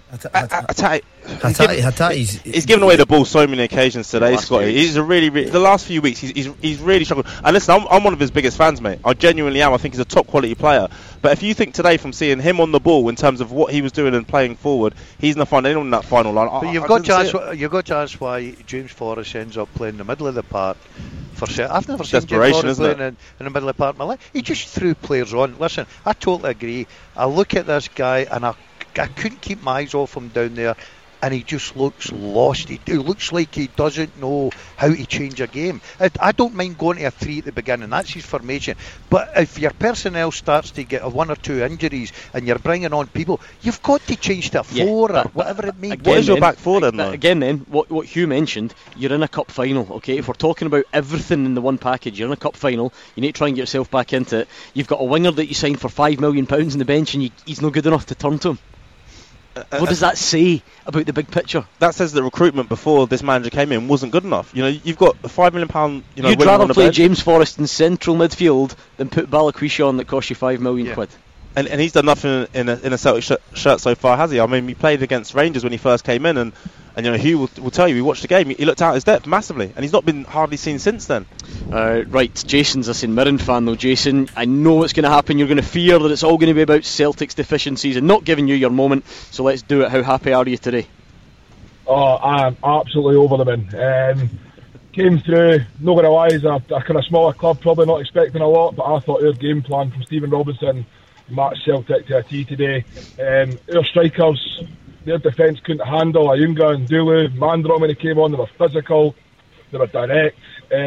He's given away the ball so many occasions today, Scotty. He's the last few weeks he's really struggled. And listen, I'm one of his biggest fans, mate. I genuinely am. I think he's a top quality player. But if you think today, from seeing him on the ball in terms of what he was doing and playing forward, he's not finding anyone in that final line. But you've got to ask why James Forrest ends up playing the middle of the park. I've never seen James Forrest playing in the middle of the park in my life. He just threw players on. Listen, I totally agree. I look at this guy and I couldn't keep my eyes off him down there, and he just looks lost. He looks like he doesn't know how to change a game. I don't mind going to a 3 at the beginning, that's his formation, but if your personnel starts to get 1 or 2 injuries and you're bringing on people, you've got to change to a 4 or whatever it may be. What is your back 4 then, though? Again then, what Hugh mentioned, you're in a cup final, okay? If we're talking about everything in the one package, you're in a cup final, you need to try and get yourself back into it. You've got a winger that you signed for £5 million on the bench and he's not good enough to turn to him. What does that say about the big picture? That says that recruitment before this manager came in wasn't good enough. You know, you've got a £5 million. You'd rather play James Forrest in central midfield than put Balikwisha on that cost you £5 million quid. And he's done nothing in a Celtic shirt so far, has he? I mean, he played against Rangers when he first came in, and you know, Hugh will tell you, he watched the game, he looked out his depth massively, and he's not been hardly seen since then. Right, Jason's a St Mirren fan though. Jason, I know what's going to happen. You're going to fear that it's all going to be about Celtic's deficiencies and not giving you your moment, so let's do it. How happy are you today? Oh, I'm absolutely over the moon. Came through, not going to lie, as a kind of smaller club, probably not expecting a lot, but I thought our game plan from Stephen Robinson matched Celtic to a T today. Our strikers, their defence couldn't handle Ayunga and Dulu. Mandron, when he came on, they were physical, they were direct.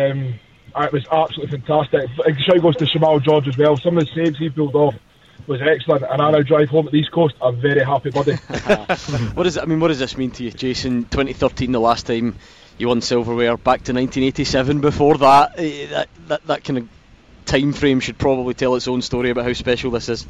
It was absolutely fantastic. A shout goes to Jamal George as well. Some of the saves he pulled off was excellent, and I now drive home at the East Coast. I'm very happy, buddy. What does this mean to you, Jason? 2013, the last time you won silverware. Back to 1987. Before that, that kind of time frame should probably tell its own story about how special this is.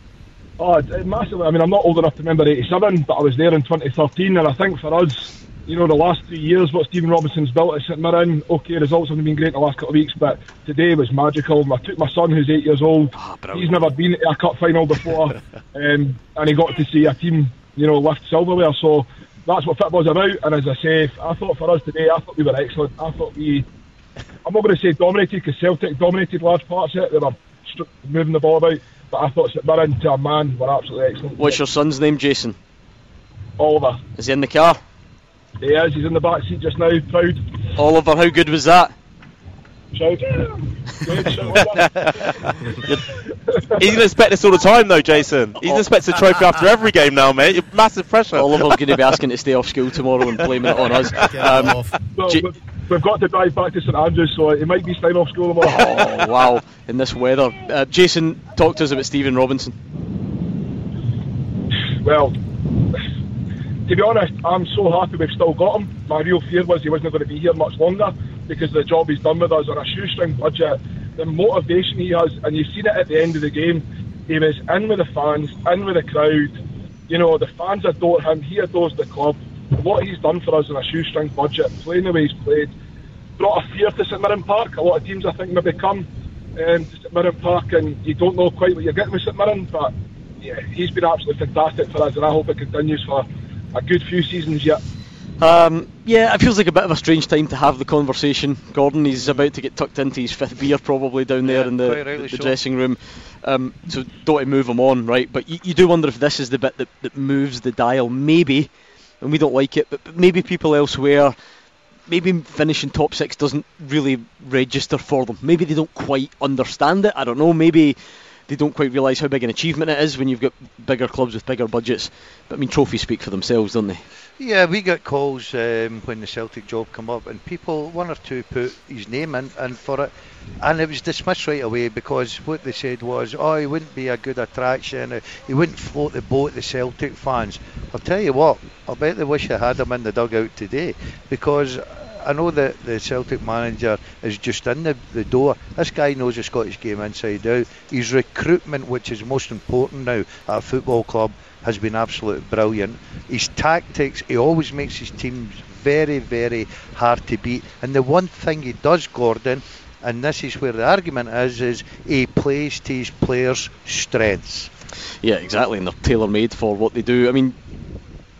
Oh, massively. I mean, I'm not old enough to remember 87, but I was there in 2013, and I think for us, you know, the last 3 years, what Stephen Robinson's built at St Mirren, okay, results haven't been great in the last couple of weeks, but today was magical. I took my son, who's 8 years old. He's never been to a cup final before, and he got to see a team, you know, lift silverware. So that's what football's about. And as I say, I thought for us today, I thought we were excellent. I thought I'm not going to say dominated, because Celtic dominated large parts of it. They were moving the ball about, but I thought St Mirren, to a man, were absolutely excellent. What's your son's name, Jason? Oliver. Is he in the car? He is. He's in the back seat just now, proud. Oliver, how good was that? Shout. He's going to expect this all the time, though, Jason. He expects a trophy after every game now, mate. You're massive pressure. Oliver's going to be asking to stay off school tomorrow and blaming it on us. We've got to drive back to St Andrews, so he might be staying off school tomorrow. Oh, wow. In this weather. Jason, talk to us about Stephen Robinson. Well, to be honest, I'm so happy we've still got him. My real fear was he wasn't going to be here much longer because of the job he's done with us on a shoestring budget. The motivation he has, and you've seen it at the end of the game, he was in with the fans, in with the crowd. You know, the fans adore him, he adores the club. What he's done for us on a shoestring budget, playing the way he's played, brought a fear to St Mirren Park. A lot of teams, I think, maybe come to St Mirren Park and you don't know quite what you're getting with St Mirren, but yeah, he's been absolutely fantastic for us, and I hope it continues for a good few seasons yet. Yeah, it feels like a bit of a strange time to have the conversation. Gordon, he's about to get tucked into his 5th beer probably down there in the dressing room. So don't want to move him on, right? But you do wonder if this is the bit that moves the dial, maybe, and we don't like it, but maybe people elsewhere, maybe finishing top 6 doesn't really register for them. Maybe they don't quite understand it. I don't know, maybe they don't quite realise how big an achievement it is when you've got bigger clubs with bigger budgets. But I mean, trophies speak for themselves, don't they? Yeah, we got calls when the Celtic job come up, and people, 1 or 2, put his name in for it, and it was dismissed right away because what they said was, oh, he wouldn't be a good attraction, he wouldn't float the boat, the Celtic fans. I'll tell you what, I'll bet they wish I had him in the dugout today, because I know that the Celtic manager is just in the door. This guy knows the Scottish game inside out. His recruitment, which is most important now at a football club, has been absolutely brilliant. His tactics, he always makes his teams very, very hard to beat. And the one thing he does, Gordon, and this is where the argument is he plays to his players' strengths. Yeah, exactly, and they're tailor-made for what they do. I mean,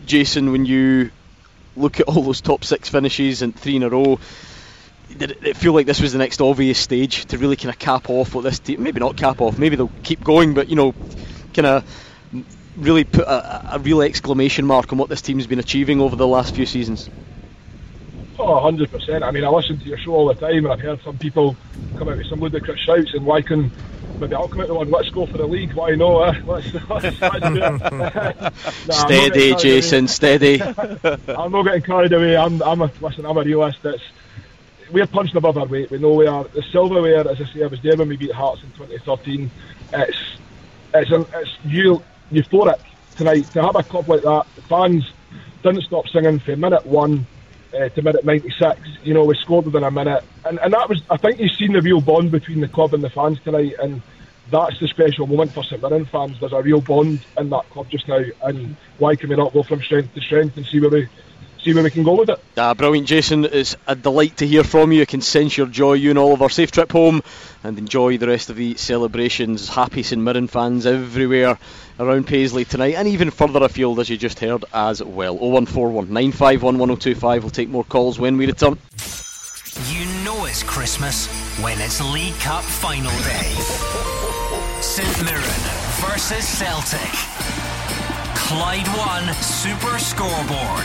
Jason, when you look at all those top 6 finishes and 3 in a row, did it feel like this was the next obvious stage to really kind of cap off what this team, maybe not cap off, maybe they'll keep going, but kind of really put a real exclamation mark on what this team's been achieving over the last few seasons? Oh, 100%. I mean, I listen to your show all the time, and I've heard some people come out with some ludicrous shouts, and why can maybe I'll come out with one, let's go for the league, why no, let's do it. Steady, Jason, steady. I'm not getting carried away. I'm a realist. We're punching above our weight. We know we are. The silverware, as I say, I was there when we beat Hearts in 2013. It's euphoric tonight to have a club like that. The fans didn't stop singing from minute 1 to minute 96. We scored within a minute, and that was, I think you've seen the real bond between the club and the fans tonight, and that's the special moment for St Mirren fans. There's a real bond in that club just now, and why can we not go from strength to strength and see where we can go with it? Brilliant, Jason. It's a delight to hear from you. I can sense your joy, you and Oliver. Safe trip home and enjoy the rest of the celebrations. Happy St Mirren fans everywhere around Paisley tonight, and even further afield, as you just heard as well. 0141 951 1025. We'll take more calls when we return. You know it's Christmas when it's League Cup final day. St Mirren versus Celtic. Clyde One Super Scoreboard.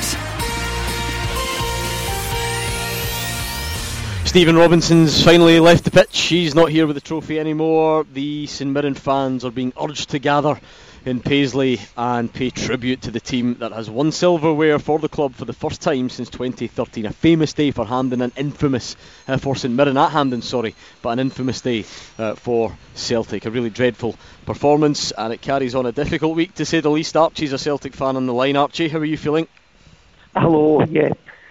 Stephen Robinson's finally left the pitch. He's not here with the trophy anymore. The St Mirren fans are being urged to gather in Paisley and pay tribute to the team that has won silverware for the club for the first time since 2013. A famous day for Hampden, and infamous for St Mirren at Hampden, but an infamous day for Celtic. A really dreadful performance, and it carries on a difficult week to say the least. Archie's a Celtic fan on the line. Archie, how are you feeling? Hello, yeah.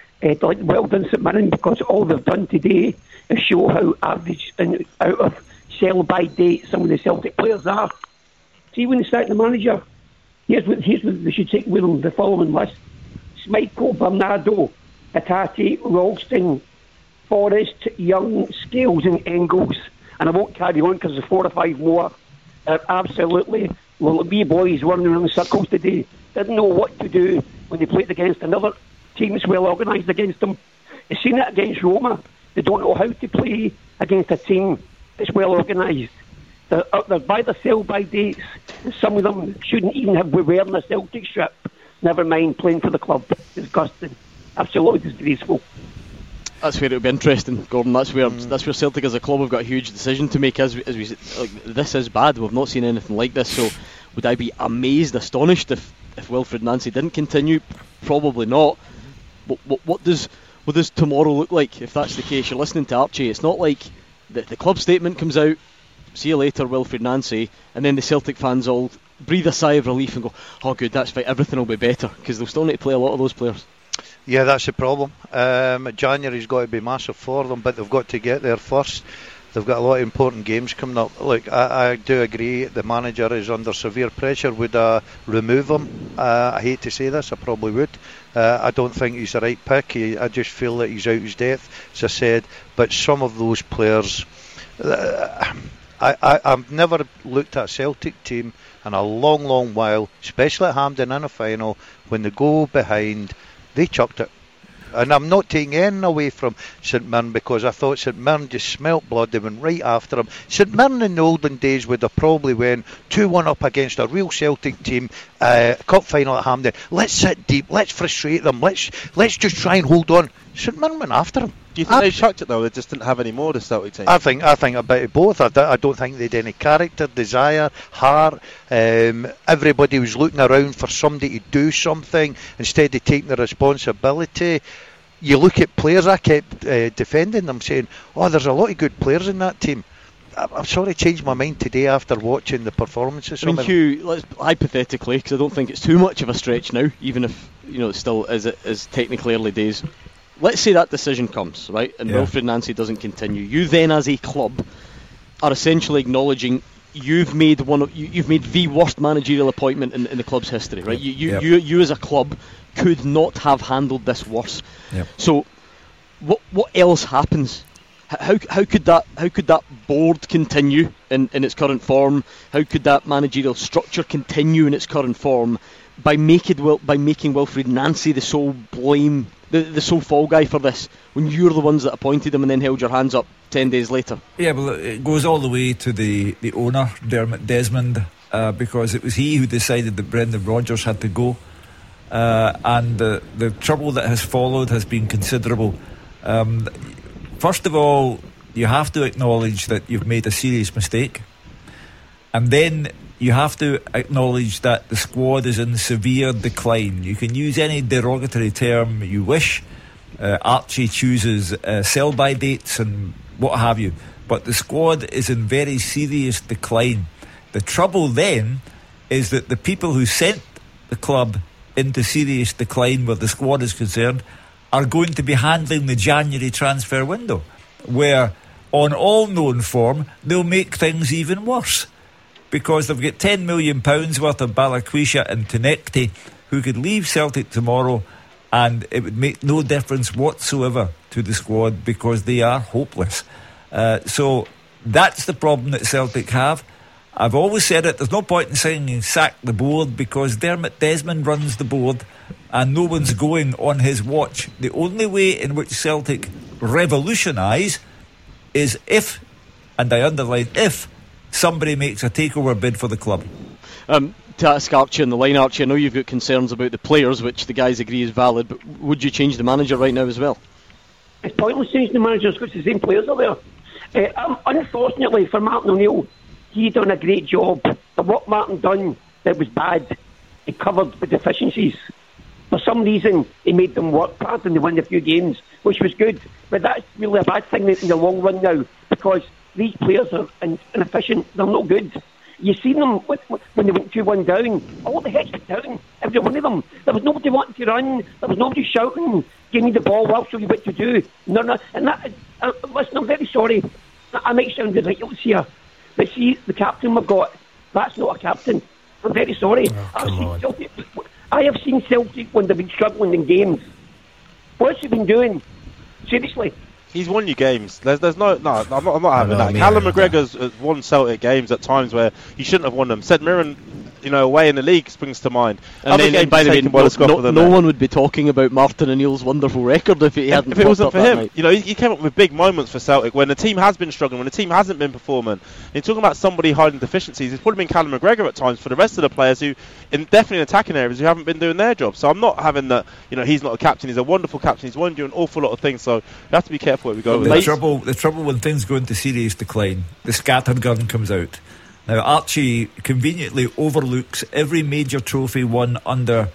Well done St Mirren, because all they've done today is show how average and out of sell by date some of the Celtic players are. See, when they start the manager, here's what they should take with them, the following list: Schmeichel, Bernardo, Hatate, Ralston, Forrest, Young, Scales and Engels. And I won't carry on because there's 4 or 5 more. Absolutely, well, the wee boys running around in circles today didn't know what to do when they played against another team that's well organised against them. You've seen it against Roma. They don't know how to play against a team that's well organised. They're by the sell-by dates, and some of them shouldn't even have been wearing a Celtic strip, never mind playing for the club. Disgusting. Absolutely disgraceful. That's where it'll be interesting, Gordon. That's where Celtic as a club have got a huge decision to make. As we this is bad. We've not seen anything like this. So would I be amazed, astonished if Wilfred Nancy didn't continue? Probably not. What does tomorrow look like if that's the case? You're listening to Archie. It's not like the club statement comes out, see you later, Wilfred Nancy, and then the Celtic fans all breathe a sigh of relief and go, oh good, that's fine, everything will be better, because they'll still need to play a lot of those players. Yeah, that's the problem. January's got to be massive for them, but they've got to get there first. They've got a lot of important games coming up. Look, I do agree the manager is under severe pressure. Would I remove him? I hate to say this, I probably would. I don't think he's the right pick. I just feel that he's out his depth, as I said. But some of those players, I've never looked at a Celtic team in a long while, especially at Hampden in a final, when they go behind, they chucked it. And I'm not taking anything away from St Mirren, because I thought St Mirren just smelt blood. They went right after them. St Mirren in the olden days would have probably went 2-1 up against a real Celtic team, cup final at Hampden. Let's sit deep, let's frustrate them, let's just try and hold on. St Mirren went after them. Do you think they chucked it though? They just didn't have any more, the Celtic team? I think a bit of both. I don't think they had any character, desire, heart. Everybody was looking around for somebody to do something instead of taking the responsibility. You look at players, I kept defending them, saying, oh, there's a lot of good players in that team. I'm sorry, I changed my mind today after watching the performances. I mean, Hugh, let's, hypothetically, because I don't think it's too much of a stretch now, even if it still is technically early days. Let's say that decision comes, right, and Wilfred Nancy doesn't continue. You then, as a club, are essentially acknowledging you've made the worst managerial appointment in the club's history, right? You as a club could not have handled this worse. Yep. So, what else happens? How could that board continue in its current form? How could that managerial structure continue in its current form by making Wilfried Nancy the sole blame, the sole fall guy for this, when you're the ones that appointed him and then held your hands up 10 days later? Yeah, well, it goes all the way to the owner, Dermot Desmond, because it was he who decided that Brendan Rodgers had to go, and the trouble that has followed has been considerable. First of all, you have to acknowledge that you've made a serious mistake, and then you have to acknowledge that the squad is in severe decline. You can use any derogatory term you wish. Archie chooses sell-by dates and what have you, but the squad is in very serious decline. The trouble then is that the people who sent the club into serious decline where the squad is concerned are going to be handling the January transfer window, where on all known form they'll make things even worse, because they've got £10 million worth of Balikwisha and Tinekti who could leave Celtic tomorrow, and it would make no difference whatsoever to the squad because they are hopeless. So that's the problem that Celtic have. I've always said it, there's no point in saying sack the board, because Dermot Desmond runs the board and no one's going on his watch. The only way in which Celtic revolutionise is if, and I underline if, somebody makes a takeover bid for the club. To ask Archie on the line, Archie, I know you've got concerns about the players, which the guys agree is valid, but would you change the manager right now as well? It's pointless changing the manager because the same players are there. Unfortunately for Martin O'Neill, he done a great job. But what Martin done that was bad, he covered the deficiencies. For some reason, he made them work hard and they won a few games, which was good. But that's really a bad thing in the long run now, because these players are inefficient. They're not good. You seen them when they went 2-1 down. All the heads went down. Every one of them. There was nobody wanting to run. There was nobody shouting, "Give me the ball, I'll show you what to do." No. And that, listen, I'm very sorry. I might sound ridiculous here, but see, the captain we've got, that's not a captain. I'm very sorry. I have seen Celtic when they've been struggling in games. What's he been doing? Seriously. He's won you games. There's no. I'm not having that. Callum McGregor's won Celtic games at times where he shouldn't have won them. St Mirren, away in the league springs to mind. And then, by the way, no one would be talking about Martin O'Neill's wonderful record if it wasn't for him. Night. He came up with big moments for Celtic when the team has been struggling, when the team hasn't been performing. And you're talking about somebody hiding deficiencies. It's probably been Callum McGregor at times for the rest of the players who, definitely in attacking areas, who haven't been doing their job. So I'm not having that. He's not a captain. He's a wonderful captain. He's won you an awful lot of things. So you have to be careful where we go with that. The trouble when things go into serious decline, the scattergun comes out. Now, Archie conveniently overlooks every major trophy won under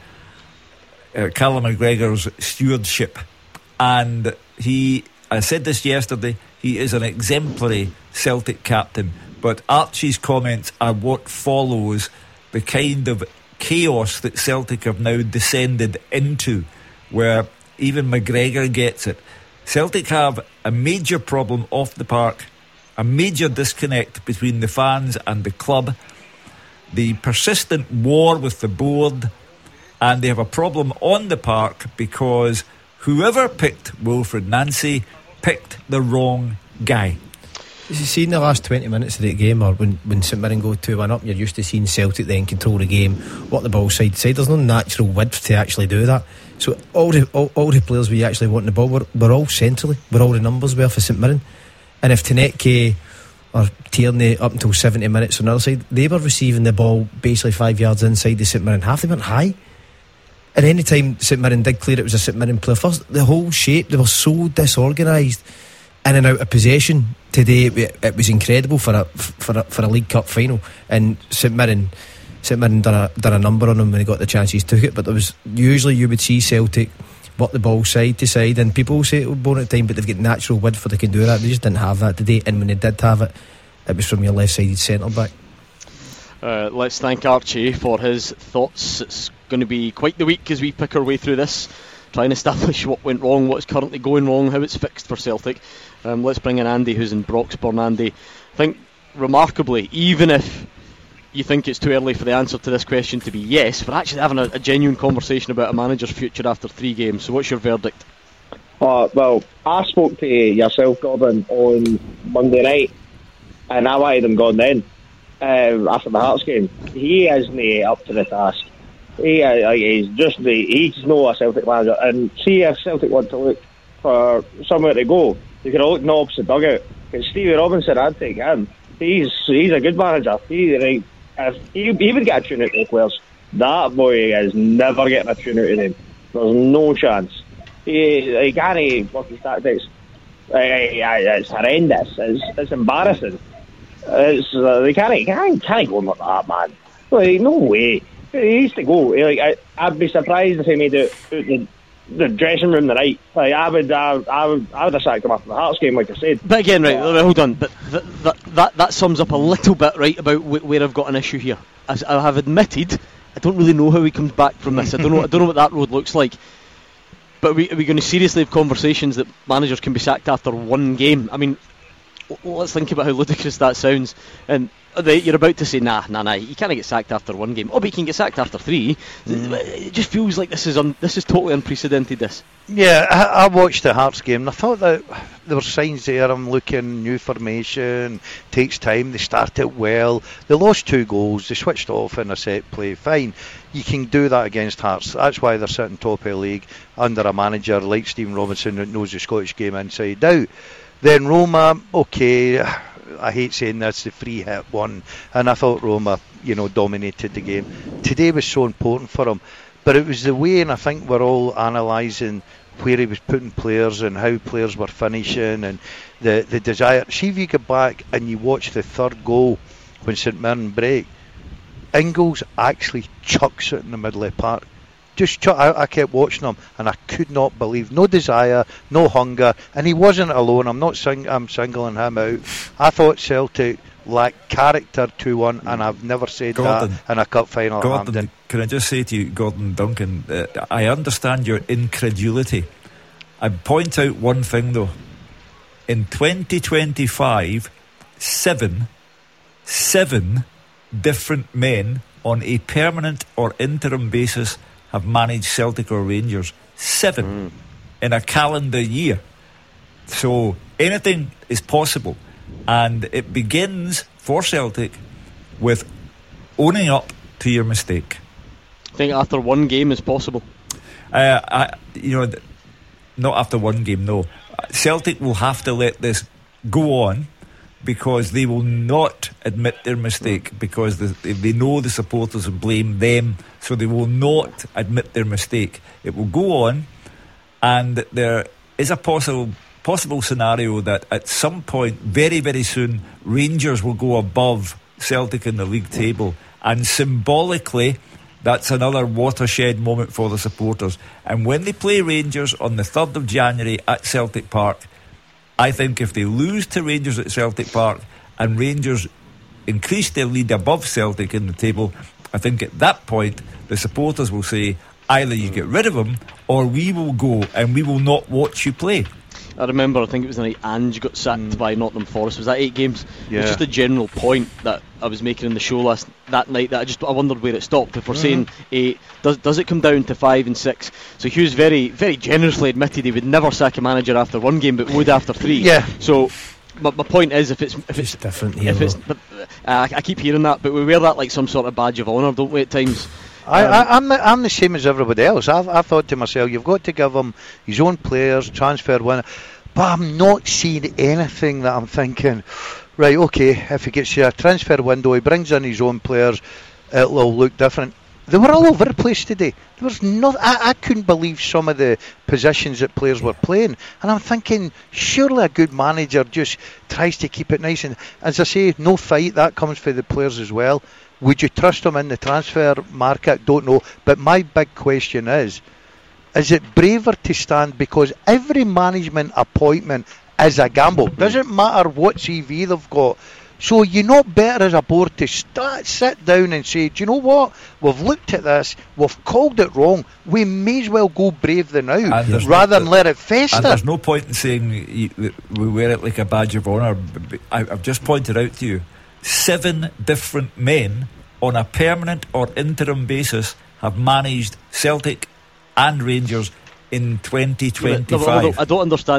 Callum McGregor's stewardship. And I said this yesterday, he is an exemplary Celtic captain. But Archie's comments are what follows the kind of chaos that Celtic have now descended into, where even McGregor gets it. Celtic have a major problem off the park, a major disconnect between the fans and the club, the persistent war with the board, and they have a problem on the park because whoever picked Wilfried Nancy picked the wrong guy. You see, in the last 20 minutes of the game, or when St Mirren go 2-1 up, you're used to seeing Celtic then control the game, work the ball side to side. There's no natural width to actually do that. So all the players we actually want the ball were all centrally, where all the numbers were for St Mirren. And if Tineke or Tierney up until 70 minutes on the other side, they were receiving the ball basically 5 yards inside the St Mirren half. They went high. And any time St Mirren did clear, it was a St Mirren player first. The whole shape, they were so disorganised in and out of possession today. It was incredible for a League Cup final. And St Mirren done a number on them when they got the chances, took it. But there was usually, you would see Celtic work the ball side to side, and people will say it was born at time, but they've got natural width where they can do that. They just didn't have that today, and when they did have it, it was from your left-sided centre back. Let's thank Archie for his thoughts. It's going to be quite the week as we pick our way through this, trying to establish what went wrong, what's currently going wrong, how it's fixed for Celtic. Let's bring in Andy, who's in Broxburn. Andy, I think remarkably, even if you think it's too early for the answer to this question to be yes, we're actually having a genuine conversation about a manager's future after 3 games. So what's your verdict? Well, I spoke to yourself, Gordon, on Monday night, and I wanted him gone then, after the Hearts game. He isn't up to the task. He's not a Celtic manager. And see if Celtic want to look for somewhere to go, you could have looked in the opposite dugout. Because Stevie Robinson, I'd take him. He's a good manager. If he would get a tune out of the players. That boy is never getting a tune out of them. There's no chance. He can't work his tactics. It's horrendous. It's embarrassing. They can't go like that, man. Like, no way. He needs to go. I'd be surprised if he made it out the dressing room tonight. Like, I would have sacked him after the Hearts game, like I said. But again, right, hold on. But that sums up a little bit, right, about where I've got an issue here. As I have admitted, I don't really know how he comes back from this. I don't know what that road looks like. But are we going to seriously have conversations that managers can be sacked after one game? I mean, let's think about how ludicrous that sounds. And you're about to say, nah, you can't get sacked after one game. Oh, but you can get sacked after three. It just feels like this is totally unprecedented, this. Yeah, I watched the Hearts game and I thought that there were signs there. I'm looking, new formation, takes time, they started well. They lost 2 goals, they switched off in a set play, fine. You can do that against Hearts. That's why they're sitting top of the league under a manager like Stephen Robinson that knows the Scottish game inside out. Then Roma, okay, I hate saying this, the free hit one, and I thought Roma, dominated the game. Today was so important for him, but it was the way, and I think we're all analysing where he was putting players and how players were finishing and the desire. See if you go back and you watch the third goal when St Mirren break, Ingles actually chucks it in the middle of the park. I kept watching him and I could not believe, no desire, no hunger, and he wasn't alone. I'm singling him out. I thought Celtic lacked character 2-1, and I've never said that in a cup final. Gordon, can I just say to you, Gordon Duncan, I understand your incredulity. I point out one thing though. In 2025, seven different men on a permanent or interim basis have managed Celtic or Rangers. 7 in a calendar year. So anything is possible, and it begins for Celtic with owning up to your mistake. I think after one game is possible. Not after one game, no. Celtic will have to let this go on, because they will not admit their mistake, because they know the supporters will blame them, so they will not admit their mistake. It will go on, and there is a possible scenario that at some point, very, very soon, Rangers will go above Celtic in the league table, and symbolically that's another watershed moment for the supporters. And when they play Rangers on the 3rd of January at Celtic Park, I think if they lose to Rangers at Celtic Park and Rangers increase their lead above Celtic in the table, I think at that point the supporters will say, either you get rid of him or we will go and we will not watch you play. I remember, I think it was the night Ange got sacked by Nottingham Forest. Was that 8 games? Yeah. It was just a general point that I was making in the show that night, that I wondered where it stopped. If we're saying 8, does it come down to 5 and 6? So Hughes very, very generously admitted he would never sack a manager after one game, but would after 3. Yeah. So my point is, if it's different, I keep hearing that, but we wear that like some sort of badge of honour, don't we, at times? I'm the same as everybody else. I thought to myself, you've got to give him his own players, transfer winner. But I'm not seeing anything that I'm thinking, right, okay, if he gets a transfer window, he brings in his own players, it'll look different. They were all over the place today. There was I couldn't believe some of the positions that players were playing. And I'm thinking, surely a good manager just tries to keep it nice. And as I say, no fight, that comes for the players as well. Would you trust them in the transfer market? Don't know. But my big question is it braver to stand, because every management appointment is a gamble. Doesn't matter what CV they've got. So you're not better as a board to sit down and say, do you know what? We've looked at this, we've called it wrong, we may as well go brave the now rather than let it fester. And there's no point in saying we wear it like a badge of honour. I've just pointed out to you, 7 different men on a permanent or interim basis have managed Celtic and Rangers in 2025. I don't understand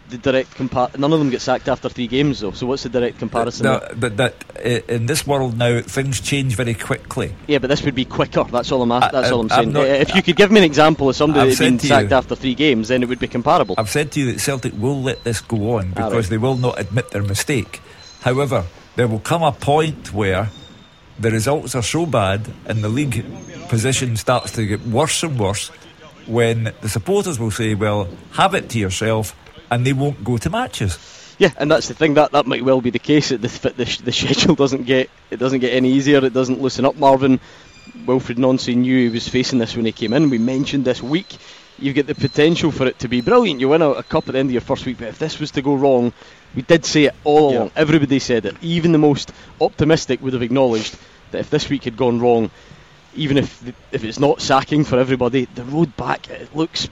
the direct none of them get sacked after 3 games though, so what's the direct comparison? But in this world now, things change very quickly. Yeah, but this would be quicker, that's all I'm saying. If you could give me an example of somebody that's been sacked after 3 games, then it would be comparable. I've said to you that Celtic will let this go on because they will not admit their mistake. However, there will come a point where the results are so bad and the league position starts to get worse and worse, when the supporters will say, well, have it to yourself, and they won't go to matches. Yeah, and that's the thing, that might well be the case. The schedule doesn't get any easier, it doesn't loosen up. Marvin Wilfred Nonsi knew he was facing this when he came in. We mentioned this week, you've got the potential for it to be brilliant. You win a cup at the end of your first week, but if this was to go wrong, we did say it all along. Everybody said it. Even the most optimistic would have acknowledged that if this week had gone wrong, even if it's not sacking for everybody, the road back, it looks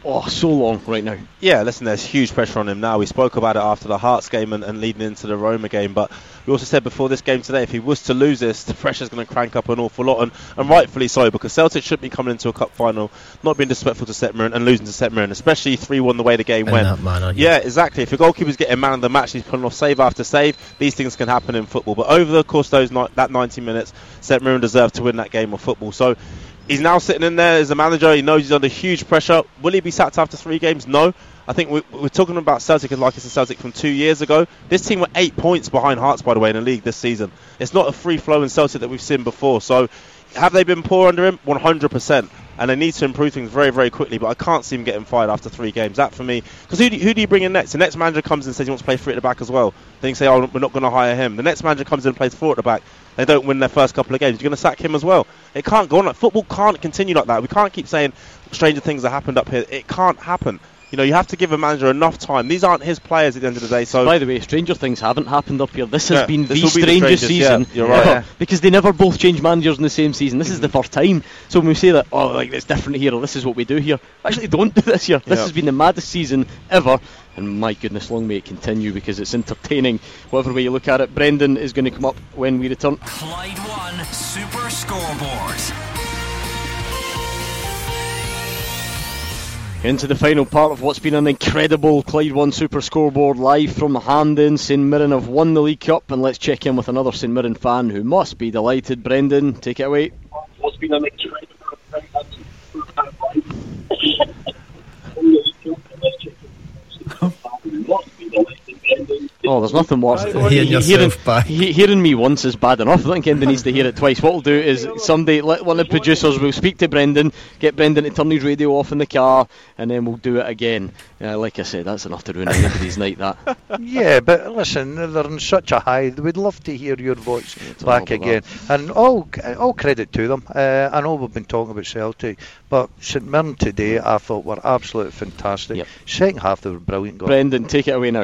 so long right now. Yeah, listen, there's huge pressure on him now. We spoke about it after the Hearts game and leading into the Roma game, but we also said before this game today, if he was to lose this, the pressure's going to crank up an awful lot, and rightfully so, because Celtic shouldn't be coming into a cup final not being disrespectful to St Mirren and losing to St Mirren, especially 3-1 the way the game went. Yeah, exactly. If your goalkeeper's getting man of the match, he's pulling off save after save, these things can happen in football. But over the course of that 90 minutes, St Mirren deserved to win that game of football. So he's now sitting in there as a manager. He knows he's under huge pressure. Will he be sacked after 3 games? No. I think we're talking about Celtic like it's a Celtic from 2 years ago. This team were 8 points behind Hearts, by the way, in the league this season. It's not a free-flowing Celtic that we've seen before. So have they been poor under him? 100%. And they need to improve things very, very quickly. But I can't see him getting fired after 3 games. That, for me... Because who do you bring in next? The next manager comes in and says he wants to play 3 at the back as well. Then you say, we're not going to hire him. The next manager comes in and plays 4 at the back. They don't win their first couple of games. You're going to sack him as well. It can't go on. Football can't continue like that. We can't keep saying stranger things that happened up here. It can't happen. You know, you have to give a manager enough time. These aren't his players at the end of the day. So, by the way, stranger things haven't happened up here. This has been the strangest season. Yeah, you're right. Yeah. Because they never both changed managers in the same season. This is the first time. So when we say that, it's different here, or this is what we do here, actually don't do this here. This has been the maddest season ever. And my goodness, long may it continue, because it's entertaining, whatever way you look at it. Brendan is going to come up when we return. Clyde One Super Scoreboard. Into the final part of what's been an incredible Clyde One Super Scoreboard, live from Hampden. St Mirren have won the League Cup, and let's check in with another St Mirren fan who must be delighted. Brendan, take it away. What's been an incredible Oh, there's nothing worse. Hearing me once is bad enough. I don't think anybody needs to hear it twice. What we'll do is one of the producers will speak to Brendan, get Brendan to turn his radio off in the car, and then we'll do it again. Like I said, that's enough to ruin anybody's night, that. Yeah, but listen, they're on such a high. We'd love to hear your voice back again. And all credit to them. I know we've been talking about Celtic, but St Mirren today I thought were absolutely fantastic. Yep. Second half they were brilliant. Brendan, take it away now.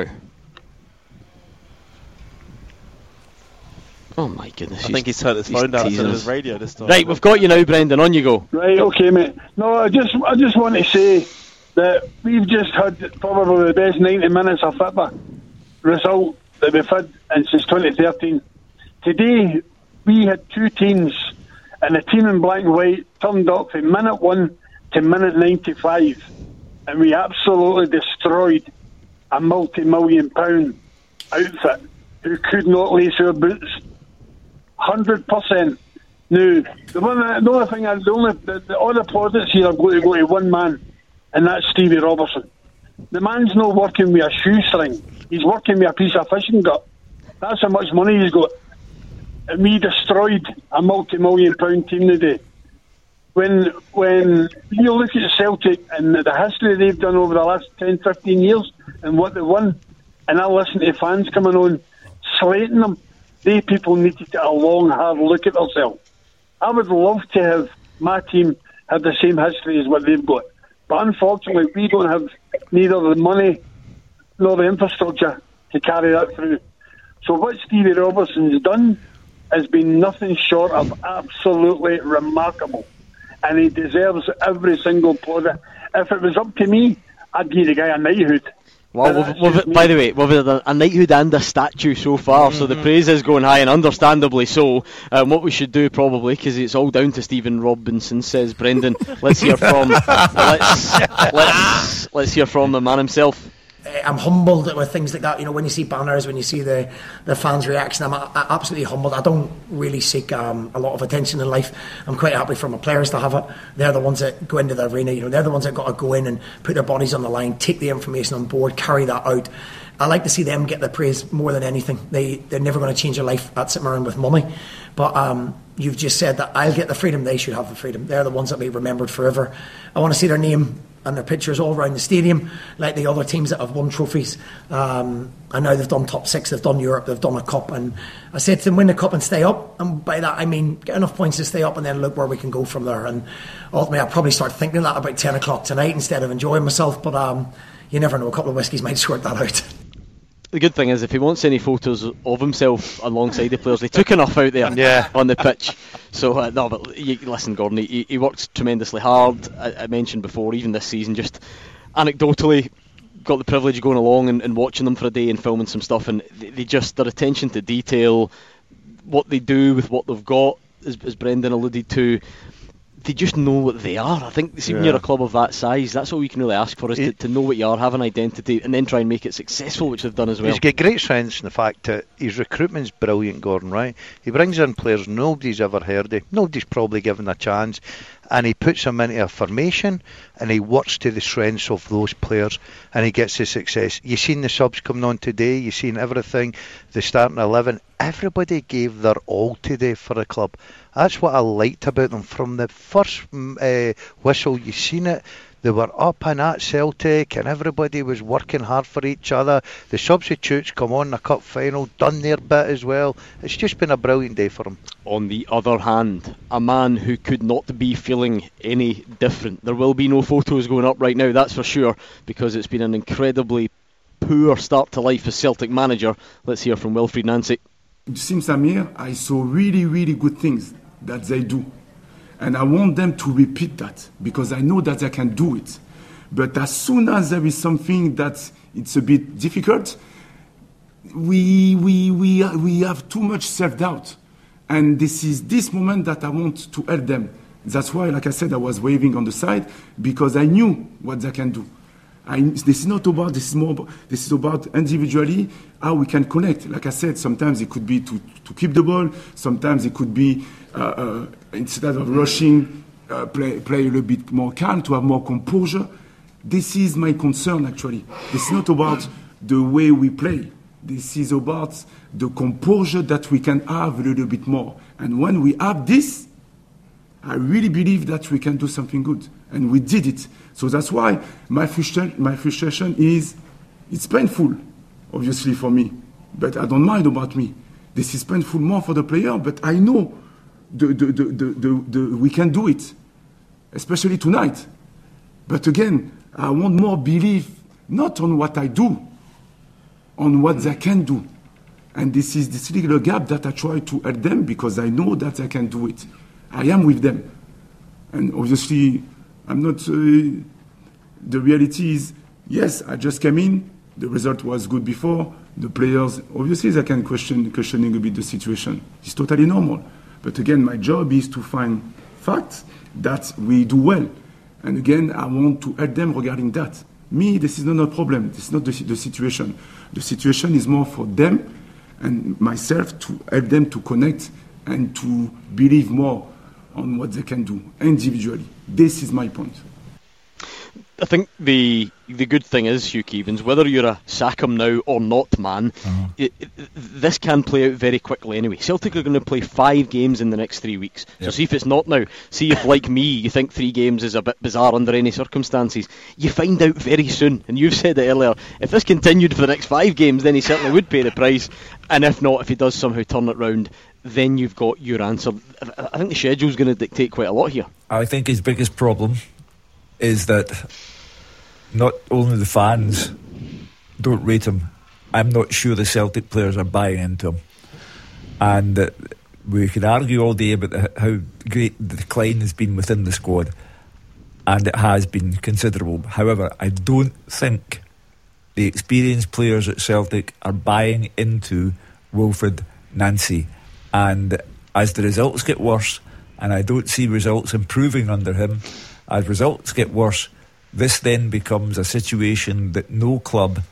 Oh my goodness. I think he's turned his phone down instead of his radio this time. Right, we've got you now, Brendan, on you go. Right, okay, mate. No, I just want to say that we've just had probably the best 90 minutes of football result that we've had since 2013. Today, we had 2 teams, and the team in black and white turned up from minute 1 to minute 95, and we absolutely destroyed a multi-million-pound outfit who could not lace their boots. 100%. Now, all the plaudits here are going to go to one man, and that's Stevie Robertson. The man's not working with a shoestring. He's working with a piece of fishing gut. That's how much money he's got. And we destroyed a multi-million-pound team today. When you look at Celtic and the history they've done over the last 10, 15 years and what they won, and I listen to fans coming on slating them, they people need to take a long, hard look at themselves. I would love to have my team have the same history as what they've got. But unfortunately, we don't have neither the money nor the infrastructure to carry that through. So what Stevie Robertson's done has been nothing short of absolutely remarkable. And he deserves every single plaudit. If it was up to me, I'd give the guy a knighthood. Well, by the way, we've had a knighthood and a statue so far, so the praise is going high, and understandably so. What we should do probably, because it's all down to Stephen Robinson, says Brendan. Let's hear from let's hear from the man himself. I'm humbled with things like that. When you see banners, when you see the fans' reaction, I'm absolutely humbled. I don't really seek a lot of attention in life. I'm quite happy for my players to have it. They're the ones that go into the arena. They're the ones that got to go in and put their bodies on the line, take the information on board, carry that out. I like to see them get the praise more than anything. They're never going to change their life at St Mirren with money. But you've just said that I'll get the freedom. They should have the freedom. They're the ones that will be remembered forever. I want to see their name and their pictures all around the stadium, like the other teams that have won trophies. And now they've done top 6, they've done Europe, they've done a cup. And I said to them, win the cup and stay up. And by that I mean get enough points to stay up and then look where we can go from there. And ultimately I'll probably start thinking that about 10 o'clock tonight instead of enjoying myself. But you never know, a couple of whiskies might sort that out. The good thing is, if he wants any photos of himself alongside the players, they took enough out there on the pitch. So, no, but listen, Gordon, he works tremendously hard. I mentioned before, even this season, just anecdotally got the privilege of going along and watching them for a day and filming some stuff, and they just, their attention to detail, what they do with what they've got, as Brendan alluded to, they just know what they are. I think when you're a club of that size, that's all we can really ask for, is to know what you are, have an identity, and then try and make it successful, which they've done as well. He's got great strengths in the fact that his recruitment's brilliant, Gordon, right? He brings in players nobody's ever heard of, nobody's probably given a chance, and he puts them into a formation and he works to the strengths of those players and he gets the success. You've seen the subs coming on today, you've seen everything, the starting 11, everybody gave their all today for the club. That's what I liked about them. From the first whistle, you've seen it. They were up and at Celtic and everybody was working hard for each other. The substitutes come on the cup final, done their bit as well. It's just been a brilliant day for them. On the other hand, a man who could not be feeling any different. There will be no photos going up right now, that's for sure, because it's been an incredibly poor start to life as Celtic manager. Let's hear from Wilfried Nancy. Sim Samir, I saw really, really good things that they do. And I want them to repeat that, because I know that they can do it. But as soon as there is something that it's a bit difficult, we have too much self-doubt. And this is this moment that I want to help them. That's why, like I said, I was waving on the side, because I knew what they can do. This is not about, this is about individually how we can connect. Like I said, sometimes it could be to keep the ball, sometimes it could be instead of rushing, play a little bit more calm, to have more composure. This is my concern, actually. This is not about the way we play. This is about the composure that we can have a little bit more. And when we have this, I really believe that we can do something good. And we did it. So that's why my frustration is, it's painful, obviously, for me. But I don't mind about me. This is painful more for the player, but I know we can do it, especially tonight. But again, I want more belief, not on what I do, on what they can do. And this is this little gap that I try to help them, because I know that I can do it. I am with them. And obviously, I'm not... the reality is, yes, I just came in, the result was good before, the players, obviously they can questioning a bit the situation. It's totally normal. But again, my job is to find facts that we do well. And again, I want to help them regarding that. Me, this is not a problem. This is not the situation. The situation is more for them and myself to help them to connect and to believe more on what they can do individually. This is my point. I think the good thing is, Hugh Keevins, whether you're a sack him now or not man, this can play out very quickly anyway. Celtic are going to play 5 games in the next 3 weeks. Yep. So see if it's not now. See if, like me, you think 3 games is a bit bizarre under any circumstances. You find out very soon. And you've said it earlier, if this continued for the next 5 games, then he certainly would pay the price. And if not, if he does somehow turn it round, then you've got your answer. I think the schedule's going to dictate quite a lot here. I think his biggest problem is that not only the fans don't rate him, I'm not sure the Celtic players are buying into him. And we could argue all day about how great the decline has been within the squad, and it has been considerable. However, I don't think the experienced players at Celtic are buying into Wilfried Nancy. And as the results get worse, and I don't see results improving under him, as results get worse, this then becomes a situation that no club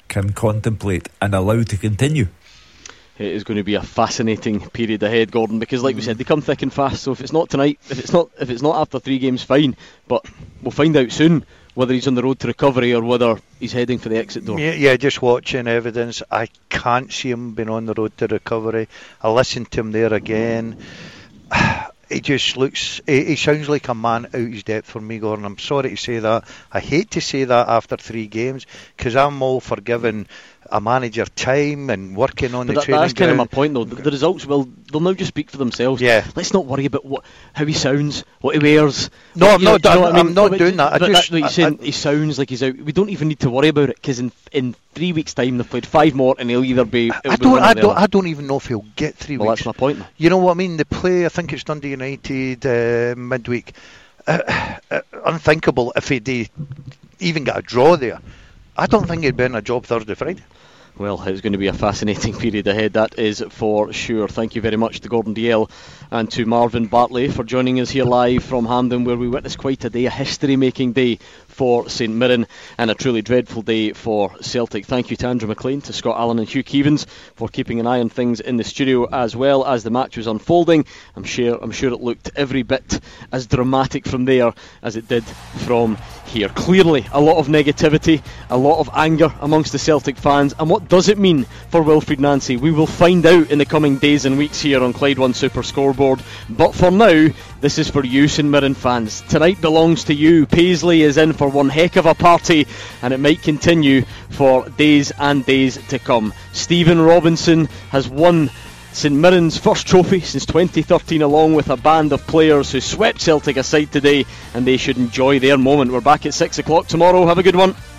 can contemplate and allow to continue. It is going to be a fascinating period ahead, Gordon, because like we said, they come thick and fast. So if it's not tonight, if it's not after 3 games, fine. But we'll find out soon whether he's on the road to recovery or whether he's heading for the exit door. Yeah, just watching evidence, I can't see him being on the road to recovery. I listened to him there again. He just looks, he sounds like a man out his depth for me, Gordon. I'm sorry to say that. I hate to say that after 3 games, because I'm all for giving a manager time and working on the training ground. That's kind of my point, though. The results they'll now just speak for themselves. Yeah. Let's not worry about how he sounds, what he wears. No, I'm not doing that. He sounds like he's out. We don't even need to worry about it, because in 3 weeks' time they've played 5 more, and he'll either be. I don't even know if he'll get 3 weeks. Well, that's my point. You know what I mean? They play, I think it's Dundee United midweek. Unthinkable if he'd even got a draw there. I don't think he'd be in a job Thursday, Friday. Well, it's going to be a fascinating period ahead, that is for sure. Thank you very much to Gordon Dalziel and to Marvin Bartley for joining us here live from Hampden, where we witnessed quite a day, a history-making day for St Mirren and a truly dreadful day for Celtic. Thank you to Andrew McLean, to Scott Allen and Hugh Keevins for keeping an eye on things in the studio as well as the match was unfolding. I'm sure it looked every bit as dramatic from there as it did from here. Clearly a lot of negativity, a lot of anger amongst the Celtic fans, and what does it mean for Wilfried Nancy? We will find out in the coming days and weeks here on Clyde One Super Scoreboard, but for now this is for you, St Mirren fans. Tonight belongs to you. Paisley is in for one heck of a party, and it might continue for days and days to come. Stephen Robinson has won St Mirren's first trophy since 2013, along with a band of players who swept Celtic aside today, and they should enjoy their moment. We're back at 6 o'clock tomorrow. Have a good one.